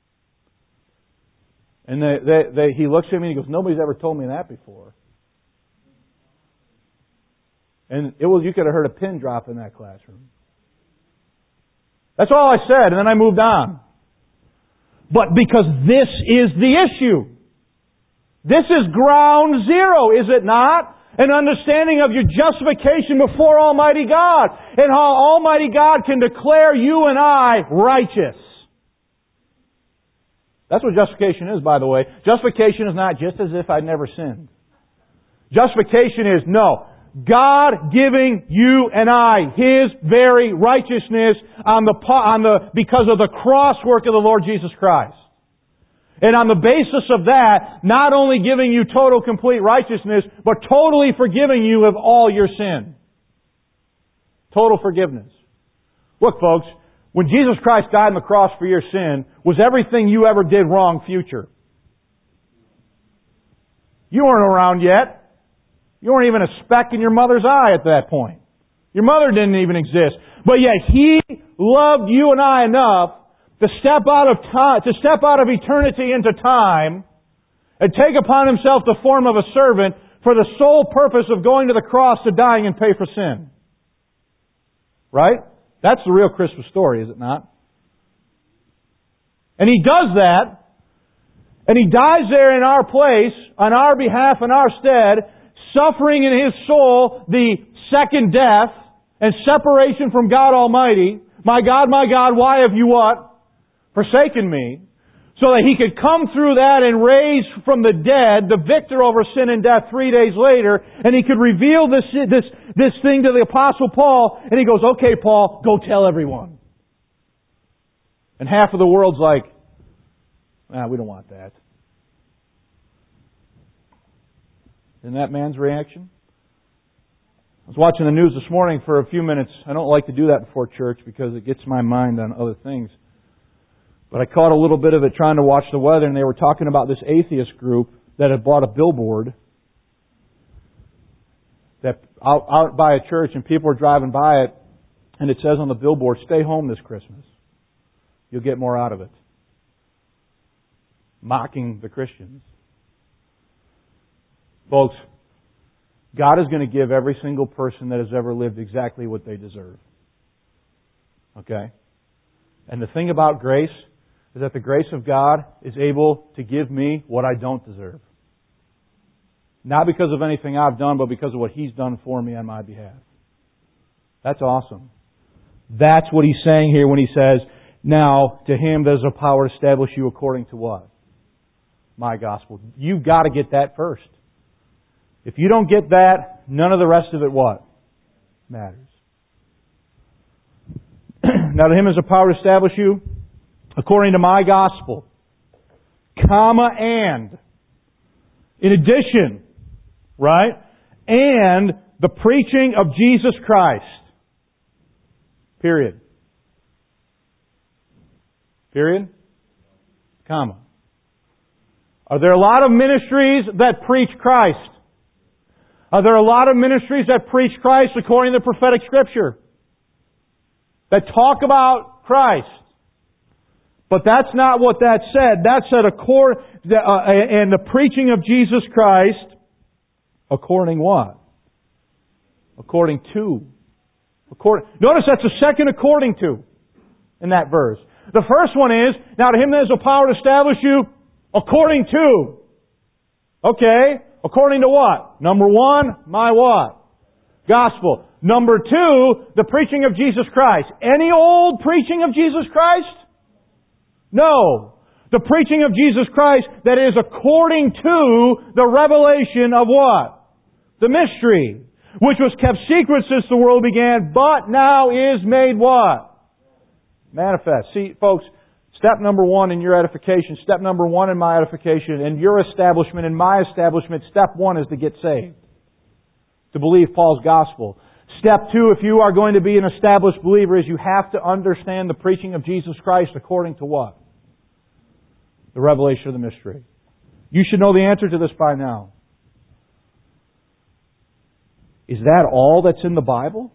And they, they, they, he looks at me and he goes, nobody's ever told me that before. And it was, you could have heard a pin drop in that classroom. That's all I said, and then I moved on. but because this is the issue. This is ground zero, is it not? An understanding of your justification before Almighty God, and how Almighty God can declare you and I righteous. That's what justification is, by the way. Justification is not just as if I'd never sinned. Justification is, no, God giving you and I His very righteousness on the, on the, because of the cross work of the Lord Jesus Christ. And on the basis of that, not only giving you total, complete righteousness, but totally forgiving you of all your sin. Total forgiveness. Look, folks, when Jesus Christ died on the cross for your sin, was everything you ever did wrong future? You weren't around yet. You weren't even a speck in your mother's eye at that point. Your mother didn't even exist. But yet He loved you and I enough to step out of time, to step out of eternity into time and take upon Himself the form of a servant for the sole purpose of going to the cross to dying and pay for sin. Right? That's the real Christmas story, is it not? And He does that, and He dies there in our place, on our behalf, in our stead, suffering in His soul the second death and separation from God Almighty. My God, my God, why have you what? Forsaken me, so that He could come through that and raise from the dead the victor over sin and death three days later, and He could reveal this, this, this thing to the Apostle Paul, and He goes, okay, Paul, go tell everyone. And half of the world's like, ah, we don't want that. Isn't that man's reaction? I was watching the news this morning for a few minutes. I don't like to do that before church because it gets my mind on other things. But I caught a little bit of it trying to watch the weather, and they were talking about this atheist group that had bought a billboard that out, out by a church, and people are driving by it, and it says on the billboard, "Stay home this Christmas. You'll get more out of it." Mocking the Christians. Folks, God is going to give every single person that has ever lived exactly what they deserve. Okay? And the thing about grace is that the grace of God is able to give me what I don't deserve. Not because of anything I've done, but because of what He's done for me on my behalf. That's awesome. That's what He's saying here when He says, now to Him there's a power to establish you according to what? My gospel. You've got to get that first. If you don't get that, none of the rest of it what? Matters. Now to Him is a power to establish you according to my gospel, comma, and, in addition, right, and the preaching of Jesus Christ. Period. Period. Comma. Are there a lot of ministries that preach Christ? Are there a lot of ministries that preach Christ according to prophetic Scripture? That talk about Christ? But that's not what that said. That said, accord, uh, and the preaching of Jesus Christ, according what? According to. According, notice that's the second according to in that verse. The first one is, now to Him there is a power to establish you according to. Okay? According to what? Number one, my what? Gospel. Number two, the preaching of Jesus Christ. Any old preaching of Jesus Christ? No. The preaching of Jesus Christ that is according to the revelation of what? The mystery. Which was kept secret since the world began, but now is made what? Manifest. See, folks, step number one in your edification, step number one in my edification, and your establishment and my establishment, step one is to get saved. To believe Paul's gospel. Step two, if you are going to be an established believer, is you have to understand the preaching of Jesus Christ according to what? The revelation of the mystery. You should know the answer to this by now. Is that all that's in the Bible?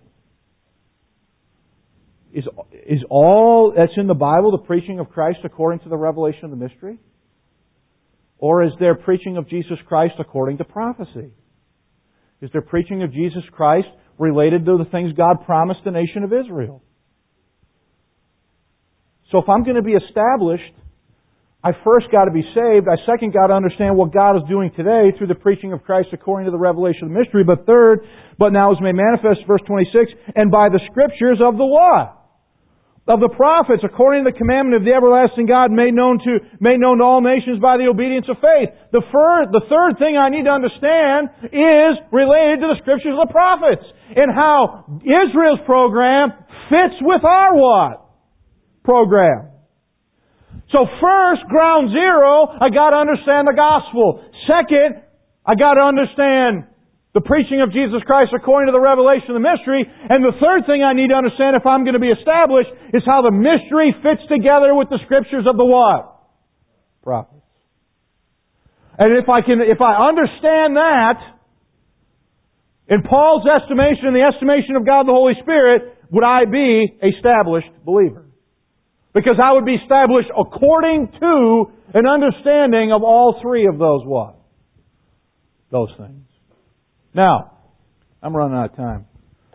Is, is all that's in the Bible the preaching of Christ according to the revelation of the mystery? Or is there preaching of Jesus Christ according to prophecy? Is there preaching of Jesus Christ related to the things God promised the nation of Israel? So if I'm going to be established, I first got to be saved. I second got to understand what God is doing today through the preaching of Christ according to the revelation of the mystery. But third, but now is made manifest, verse twenty-six, and by the Scriptures of the what? Of the prophets, according to the commandment of the everlasting God made known to, made known to all nations by the obedience of faith. The, fir- the third thing I need to understand is related to the Scriptures of the prophets and how Israel's program fits with our what? Program. So first, ground zero, I got to understand the gospel. Second, I got to understand the preaching of Jesus Christ according to the revelation of the mystery. And the third thing I need to understand if I'm going to be established is how the mystery fits together with the Scriptures of the what? Prophets. And if I can, if I understand that, in Paul's estimation, in the estimation of God the Holy Spirit, would I be an established believer? Because I would be established according to an understanding of all three of those what? Those things. Now, I'm running out of time.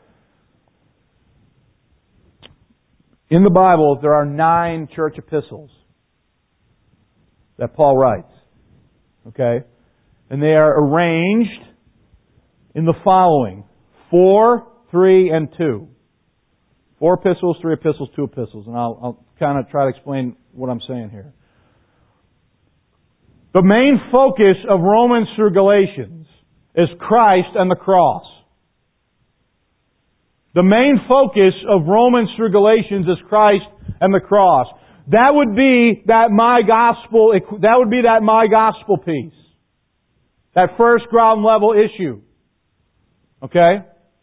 In the Bible, there are nine church epistles that Paul writes. Okay? And they are arranged in the following. Four, three, and two. Four epistles, three epistles, two epistles. And I'll, I'll kind of try to explain what I'm saying here. The main focus of Romans through Galatians is Christ and the cross. The main focus of Romans through Galatians is Christ and the cross. That would be that my gospel, that would be that my gospel piece. That first ground level issue. Okay?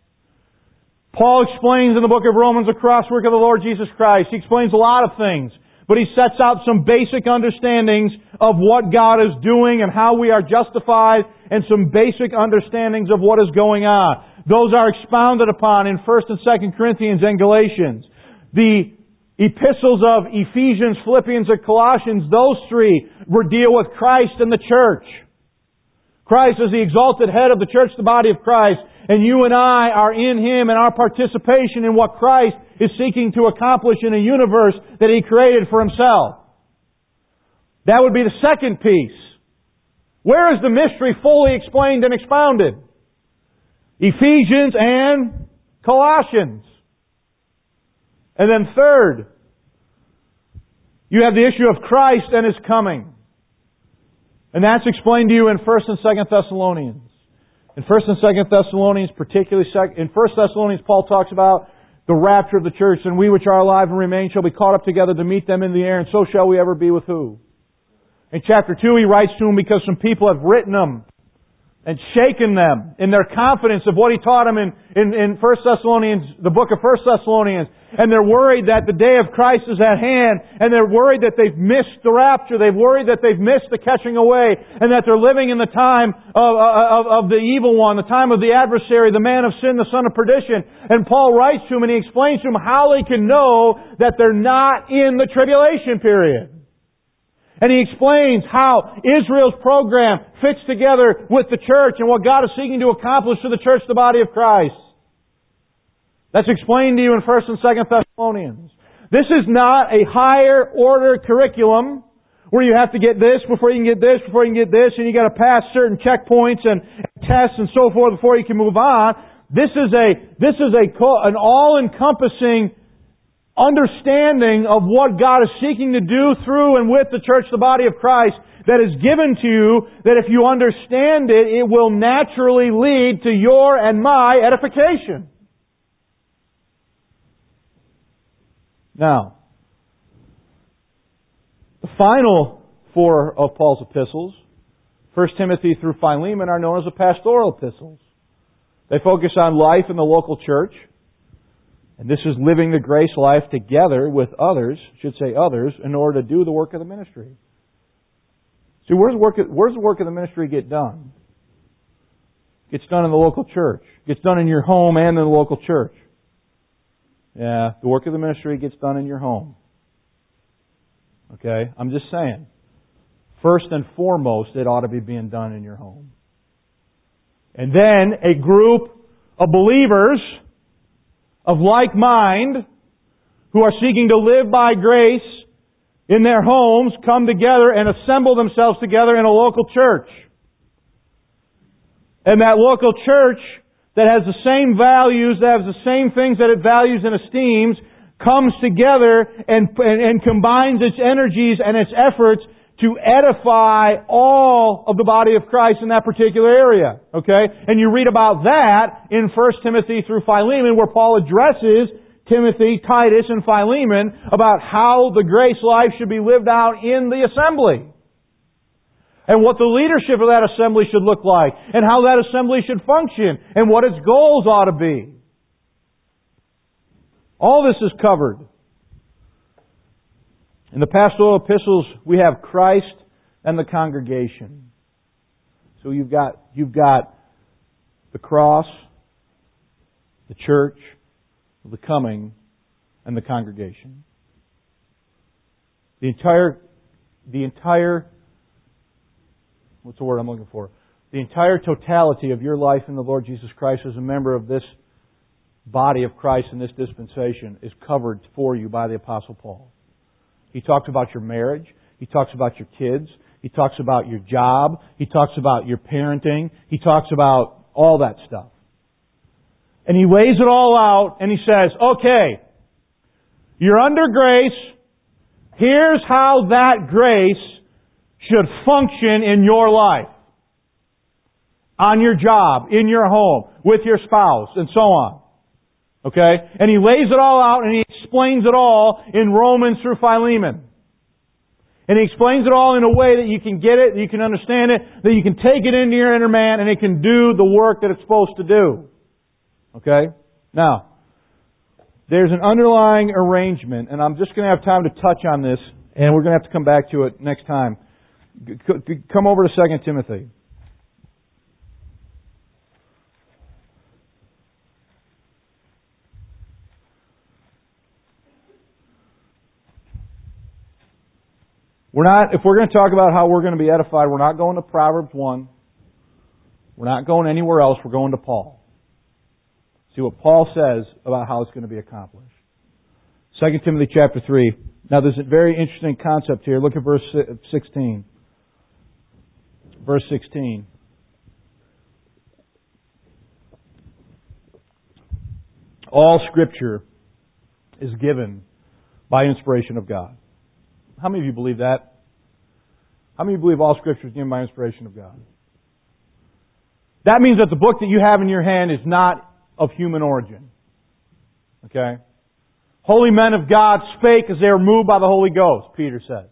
Paul explains in the book of Romans the cross work of the Lord Jesus Christ. He explains a lot of things. But he sets out some basic understandings of what God is doing and how we are justified and some basic understandings of what is going on. Those are expounded upon in First and Second Corinthians and Galatians. The epistles of Ephesians, Philippians, and Colossians, those three deal with Christ and the church. Christ is the exalted head of the church, the body of Christ. And you and I are in Him, and our participation in what Christ is seeking to accomplish in a universe that He created for Himself. That would be the second piece. Where is the mystery fully explained and expounded? Ephesians and Colossians. And then third, you have the issue of Christ and His coming. And that's explained to you in First and Second Thessalonians. In First and Second Thessalonians, particularly in First Thessalonians, Paul talks about the rapture of the church, and we which are alive and remain shall be caught up together to meet them in the air, and so shall we ever be with who? In chapter two, he writes to them because some people have written them and shaken them in their confidence of what he taught them in, in, in First Thessalonians, the book of First Thessalonians. And they're worried that the day of Christ is at hand, and they're worried that they've missed the rapture, they've worried that they've missed the catching away, and that they're living in the time of, of, of the evil one, the time of the adversary, the man of sin, the son of perdition. And Paul writes to them and he explains to them how they can know that they're not in the tribulation period. And he explains how Israel's program fits together with the church and what God is seeking to accomplish to the church, the body of Christ. That's explained to you in First and Second Thessalonians. This is not a higher order curriculum where you have to get this before you can get this, before you can get this, and you got to pass certain checkpoints and tests and so forth before you can move on. This is a this is a an all-encompassing understanding of what God is seeking to do through and with the church, the body of Christ, that is given to you, that if you understand it, it will naturally lead to your and my edification. Now, the final four of Paul's epistles, First Timothy through Philemon, are known as the pastoral epistles. They focus on life in the local church. And this is living the grace life together with others, should say others, in order to do the work of the ministry. See, where's the work of, where's the work of the ministry get done? It gets done in the local church. It gets done in your home and in the local church. Yeah, the work of the ministry gets done in your home. Okay? I'm just saying. First and foremost, it ought to be being done in your home. And then a group of believers of like mind who are seeking to live by grace in their homes come together and assemble themselves together in a local church. And that local church that has the same values, that has the same things that it values and esteems, comes together and, and, and combines its energies and its efforts to edify all of the body of Christ in that particular area. Okay? And you read about that in First Timothy through Philemon, where Paul addresses Timothy, Titus, and Philemon about how the grace life should be lived out in the assembly. And what the leadership of that assembly should look like. And how that assembly should function. And what its goals ought to be. All this is covered. In the pastoral epistles, we have Christ and the congregation. So you've got, you've got the cross, the church, the coming, and the congregation. The entire, the entire, what's the word I'm looking for? The entire totality of your life in the Lord Jesus Christ as a member of this body of Christ in this dispensation is covered for you by the Apostle Paul. He talks about your marriage. He talks about your kids. He talks about your job. He talks about your parenting. He talks about all that stuff. And he lays it all out and he says, okay, you're under grace. Here's how that grace should function in your life. On your job, in your home, with your spouse, and so on. Okay? And he lays it all out and he explains it all in Romans through Philemon. And he explains it all in a way that you can get it, that you can understand it, that you can take it into your inner man and it can do the work that it's supposed to do. Okay? Now, there's an underlying arrangement, and I'm just going to have time to touch on this, and we're going to have to come back to it next time. Come over to Second Timothy. We're not, if we're going to talk about how we're going to be edified, we're not going to Proverbs one. We're not going anywhere else. We're going to Paul. See what Paul says about how it's going to be accomplished. Second Timothy chapter three. Now there's a very interesting concept here. Look at verse sixteen. Verse sixteen. All Scripture is given by inspiration of God. How many of you believe that? How many of you believe all Scripture is given by inspiration of God? That means that the book that you have in your hand is not of human origin. Okay? Holy men of God spake as they were moved by the Holy Ghost, Peter says.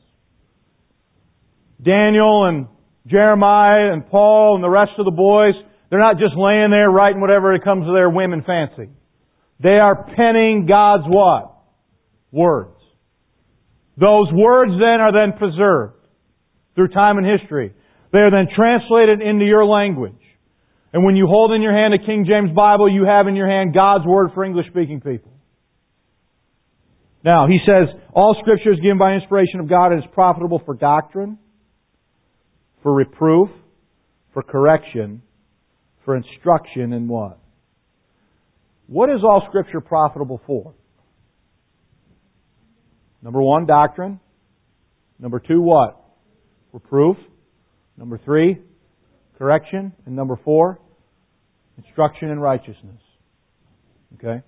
Daniel and Jeremiah and Paul and the rest of the boys, they're not just laying there writing whatever it comes to their whim and fancy. They are penning God's what? Words. Those words then are then preserved through time and history. They are then translated into your language. And when you hold in your hand a King James Bible, you have in your hand God's Word for English-speaking people. Now, he says, all Scripture is given by inspiration of God and is profitable for doctrine, for reproof, for correction, for instruction in what? What is all Scripture profitable for? Number one, doctrine. Number two, what? Reproof. Number three, correction. And number four, instruction in righteousness. Okay?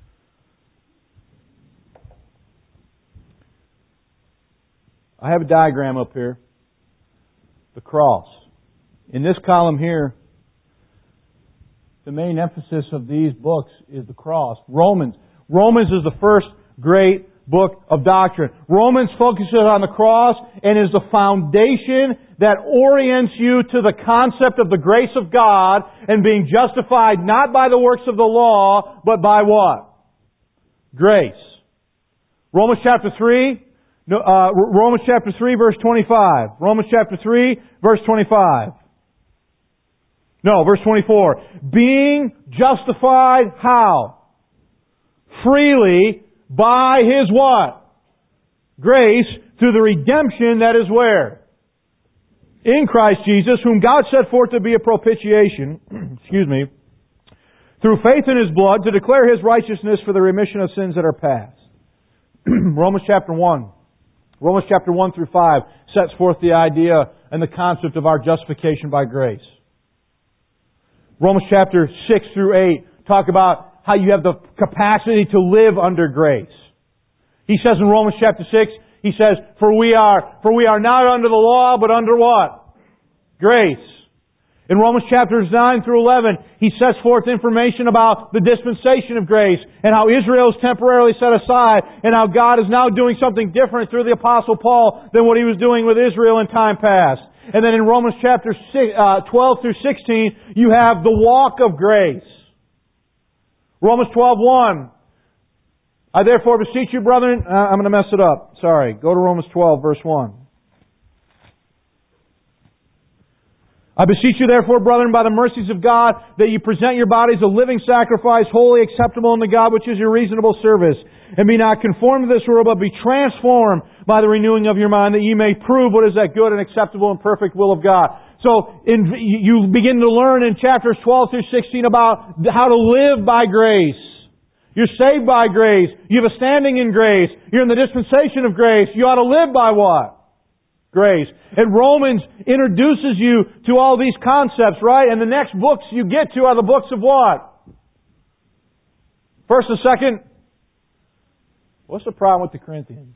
I have a diagram up here. The cross. In this column here, the main emphasis of these books is the cross. Romans. Romans is the first great book of doctrine. Romans focuses on the cross and is the foundation that orients you to the concept of the grace of God and being justified not by the works of the law, but by what? Grace. Romans chapter three, uh, Romans chapter three, verse twenty-five. Romans chapter three, verse twenty-five. No, verse twenty-four. Being justified how? Freely by His what? Grace through the redemption that is where? In Christ Jesus, whom God set forth to be a propitiation, excuse me, through faith in His blood to declare His righteousness for the remission of sins that are past. Romans chapter one, Romans chapter one through five sets forth the idea and the concept of our justification by grace. Romans chapter six through eight talk about how you have the capacity to live under grace. He says in Romans chapter six, he says, For we are, for we are not under the law, but under what? Grace. In Romans chapters nine through eleven, he sets forth information about the dispensation of grace and how Israel is temporarily set aside and how God is now doing something different through the Apostle Paul than what He was doing with Israel in time past. And then in Romans chapter twelve through sixteen, you have the walk of grace. Romans twelve one. I therefore beseech you, brethren, uh, I'm going to mess it up. Sorry. Go to Romans twelve, verse one. I beseech you therefore, brethren, by the mercies of God, that you present your bodies a living sacrifice, wholly acceptable unto God, which is your reasonable service. And be not conformed to this world, but be transformed by the renewing of your mind, that ye may prove what is that good and acceptable and perfect will of God. So in, you begin to learn in chapters twelve through sixteen about how to live by grace. You're saved by grace. You have a standing in grace. You're in the dispensation of grace. You ought to live by what? Grace. And Romans introduces you to all these concepts, right? And the next books you get to are the books of what? First and second. What's the problem with the Corinthians?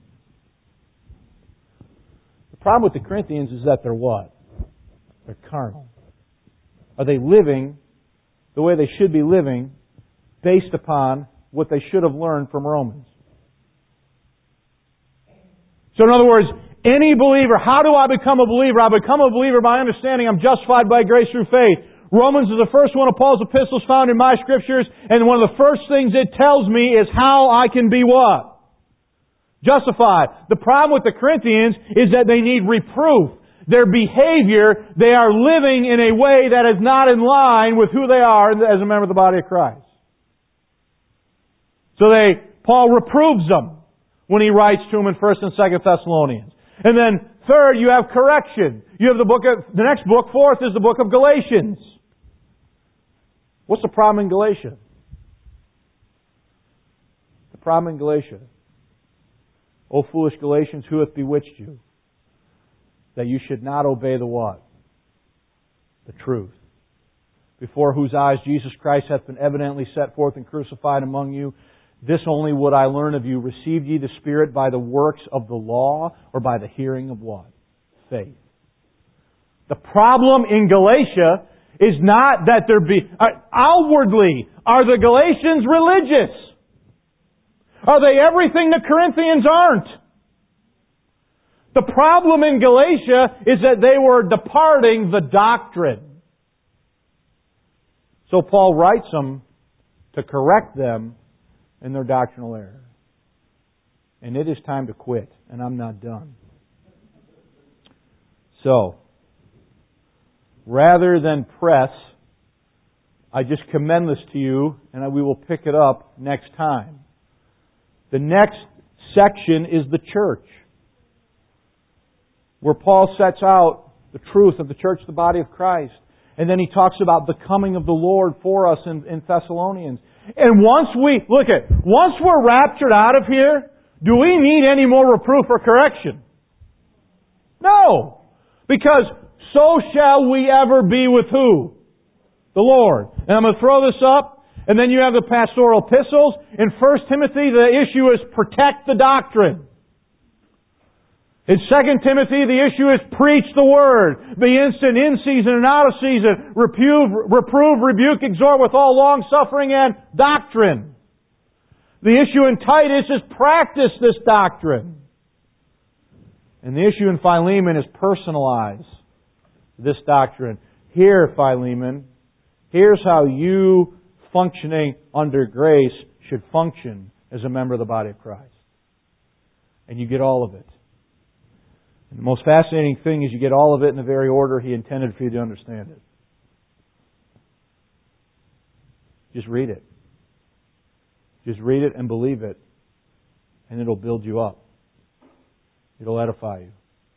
The problem with the Corinthians is that they're what? They're carnal. Are they living the way they should be living based upon what they should have learned from Romans? So in other words, any believer, how do I become a believer? I become a believer by understanding I'm justified by grace through faith. Romans is the first one of Paul's epistles found in my scriptures, and one of the first things it tells me is how I can be what? Justified. The problem with the Corinthians is that they need reproof. Their behavior, they are living in a way that is not in line with who they are as a member of the body of Christ. So they, Paul reproves them when he writes to them in First and Second Thessalonians. And then third, you have correction. You have the book of, the next book, fourth, is the book of Galatians. What's the problem in Galatia? The problem in Galatia. O foolish Galatians, who hath bewitched you? That you should not obey the what? The truth. Before whose eyes Jesus Christ hath been evidently set forth and crucified among you. This only would I learn of you. Received ye the Spirit by the works of the law, or by the hearing of what? Faith. The problem in Galatia is not that there be... Uh, outwardly, are the Galatians religious? Are they everything the Corinthians aren't? The problem in Galatia is that they were departing the doctrine. So Paul writes them to correct them in their doctrinal error. And it is time to quit, and I'm not done. So, rather than press, I just commend this to you, and we will pick it up next time. The next section is the church, where Paul sets out the truth of the church, the body of Christ. And then he talks about the coming of the Lord for us in, in Thessalonians. And once we, look at, once we're raptured out of here, do we need any more reproof or correction? No! Because so shall we ever be with who? The Lord. And I'm going to throw this up, and then you have the pastoral epistles. In First Timothy, the issue is protect the doctrine. In Second Timothy, the issue is preach the Word. Be instant in season and out of season. Reprove, reprove, rebuke, exhort with all long suffering and doctrine. The issue in Titus is practice this doctrine. And the issue in Philemon is personalize this doctrine. Here, Philemon, here's how you, functioning under grace, should function as a member of the body of Christ. And you get all of it. And the most fascinating thing is you get all of it in the very order He intended for you to understand it. Just read it. Just read it and believe it. And it'll build you up. It'll edify you.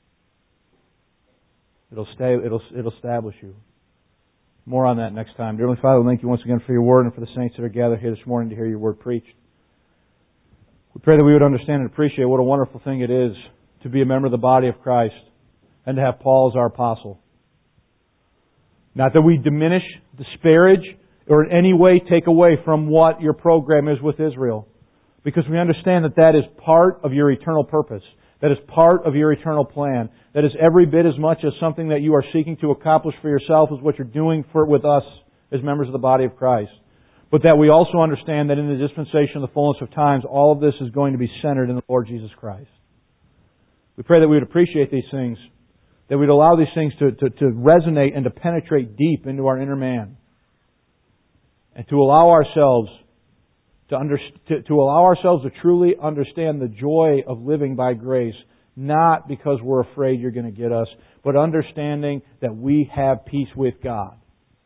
It'll stay, it'll, it'll establish you. More on that next time. Dear Heavenly Father, thank you once again for your word and for the saints that are gathered here this morning to hear your word preached. We pray that we would understand and appreciate what a wonderful thing it is to be a member of the body of Christ and to have Paul as our apostle. Not that we diminish, disparage, or in any way take away from what your program is with Israel. Because we understand that that is part of your eternal purpose. That is part of your eternal plan. That is every bit as much as something that you are seeking to accomplish for yourself as what you're doing for with us as members of the body of Christ. But that we also understand that in the dispensation of the fullness of times, all of this is going to be centered in the Lord Jesus Christ. We pray that we would appreciate these things, that we'd allow these things to, to, to resonate and to penetrate deep into our inner man, and to allow ourselves to, under, to, to allow ourselves to truly understand the joy of living by grace, not because we're afraid you're going to get us, but understanding that we have peace with God.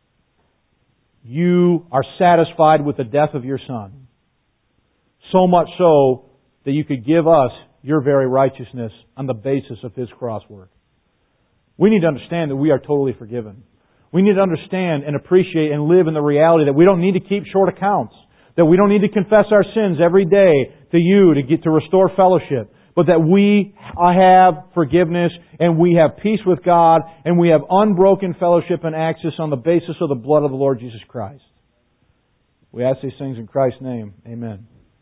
You are satisfied with the death of your Son. So much so that you could give us your very righteousness on the basis of His cross work. We need to understand that we are totally forgiven. We need to understand and appreciate and live in the reality that we don't need to keep short accounts. That we don't need to confess our sins every day to you to get to restore fellowship. But that we have forgiveness and we have peace with God and we have unbroken fellowship and access on the basis of the blood of the Lord Jesus Christ. We ask these things in Christ's name. Amen.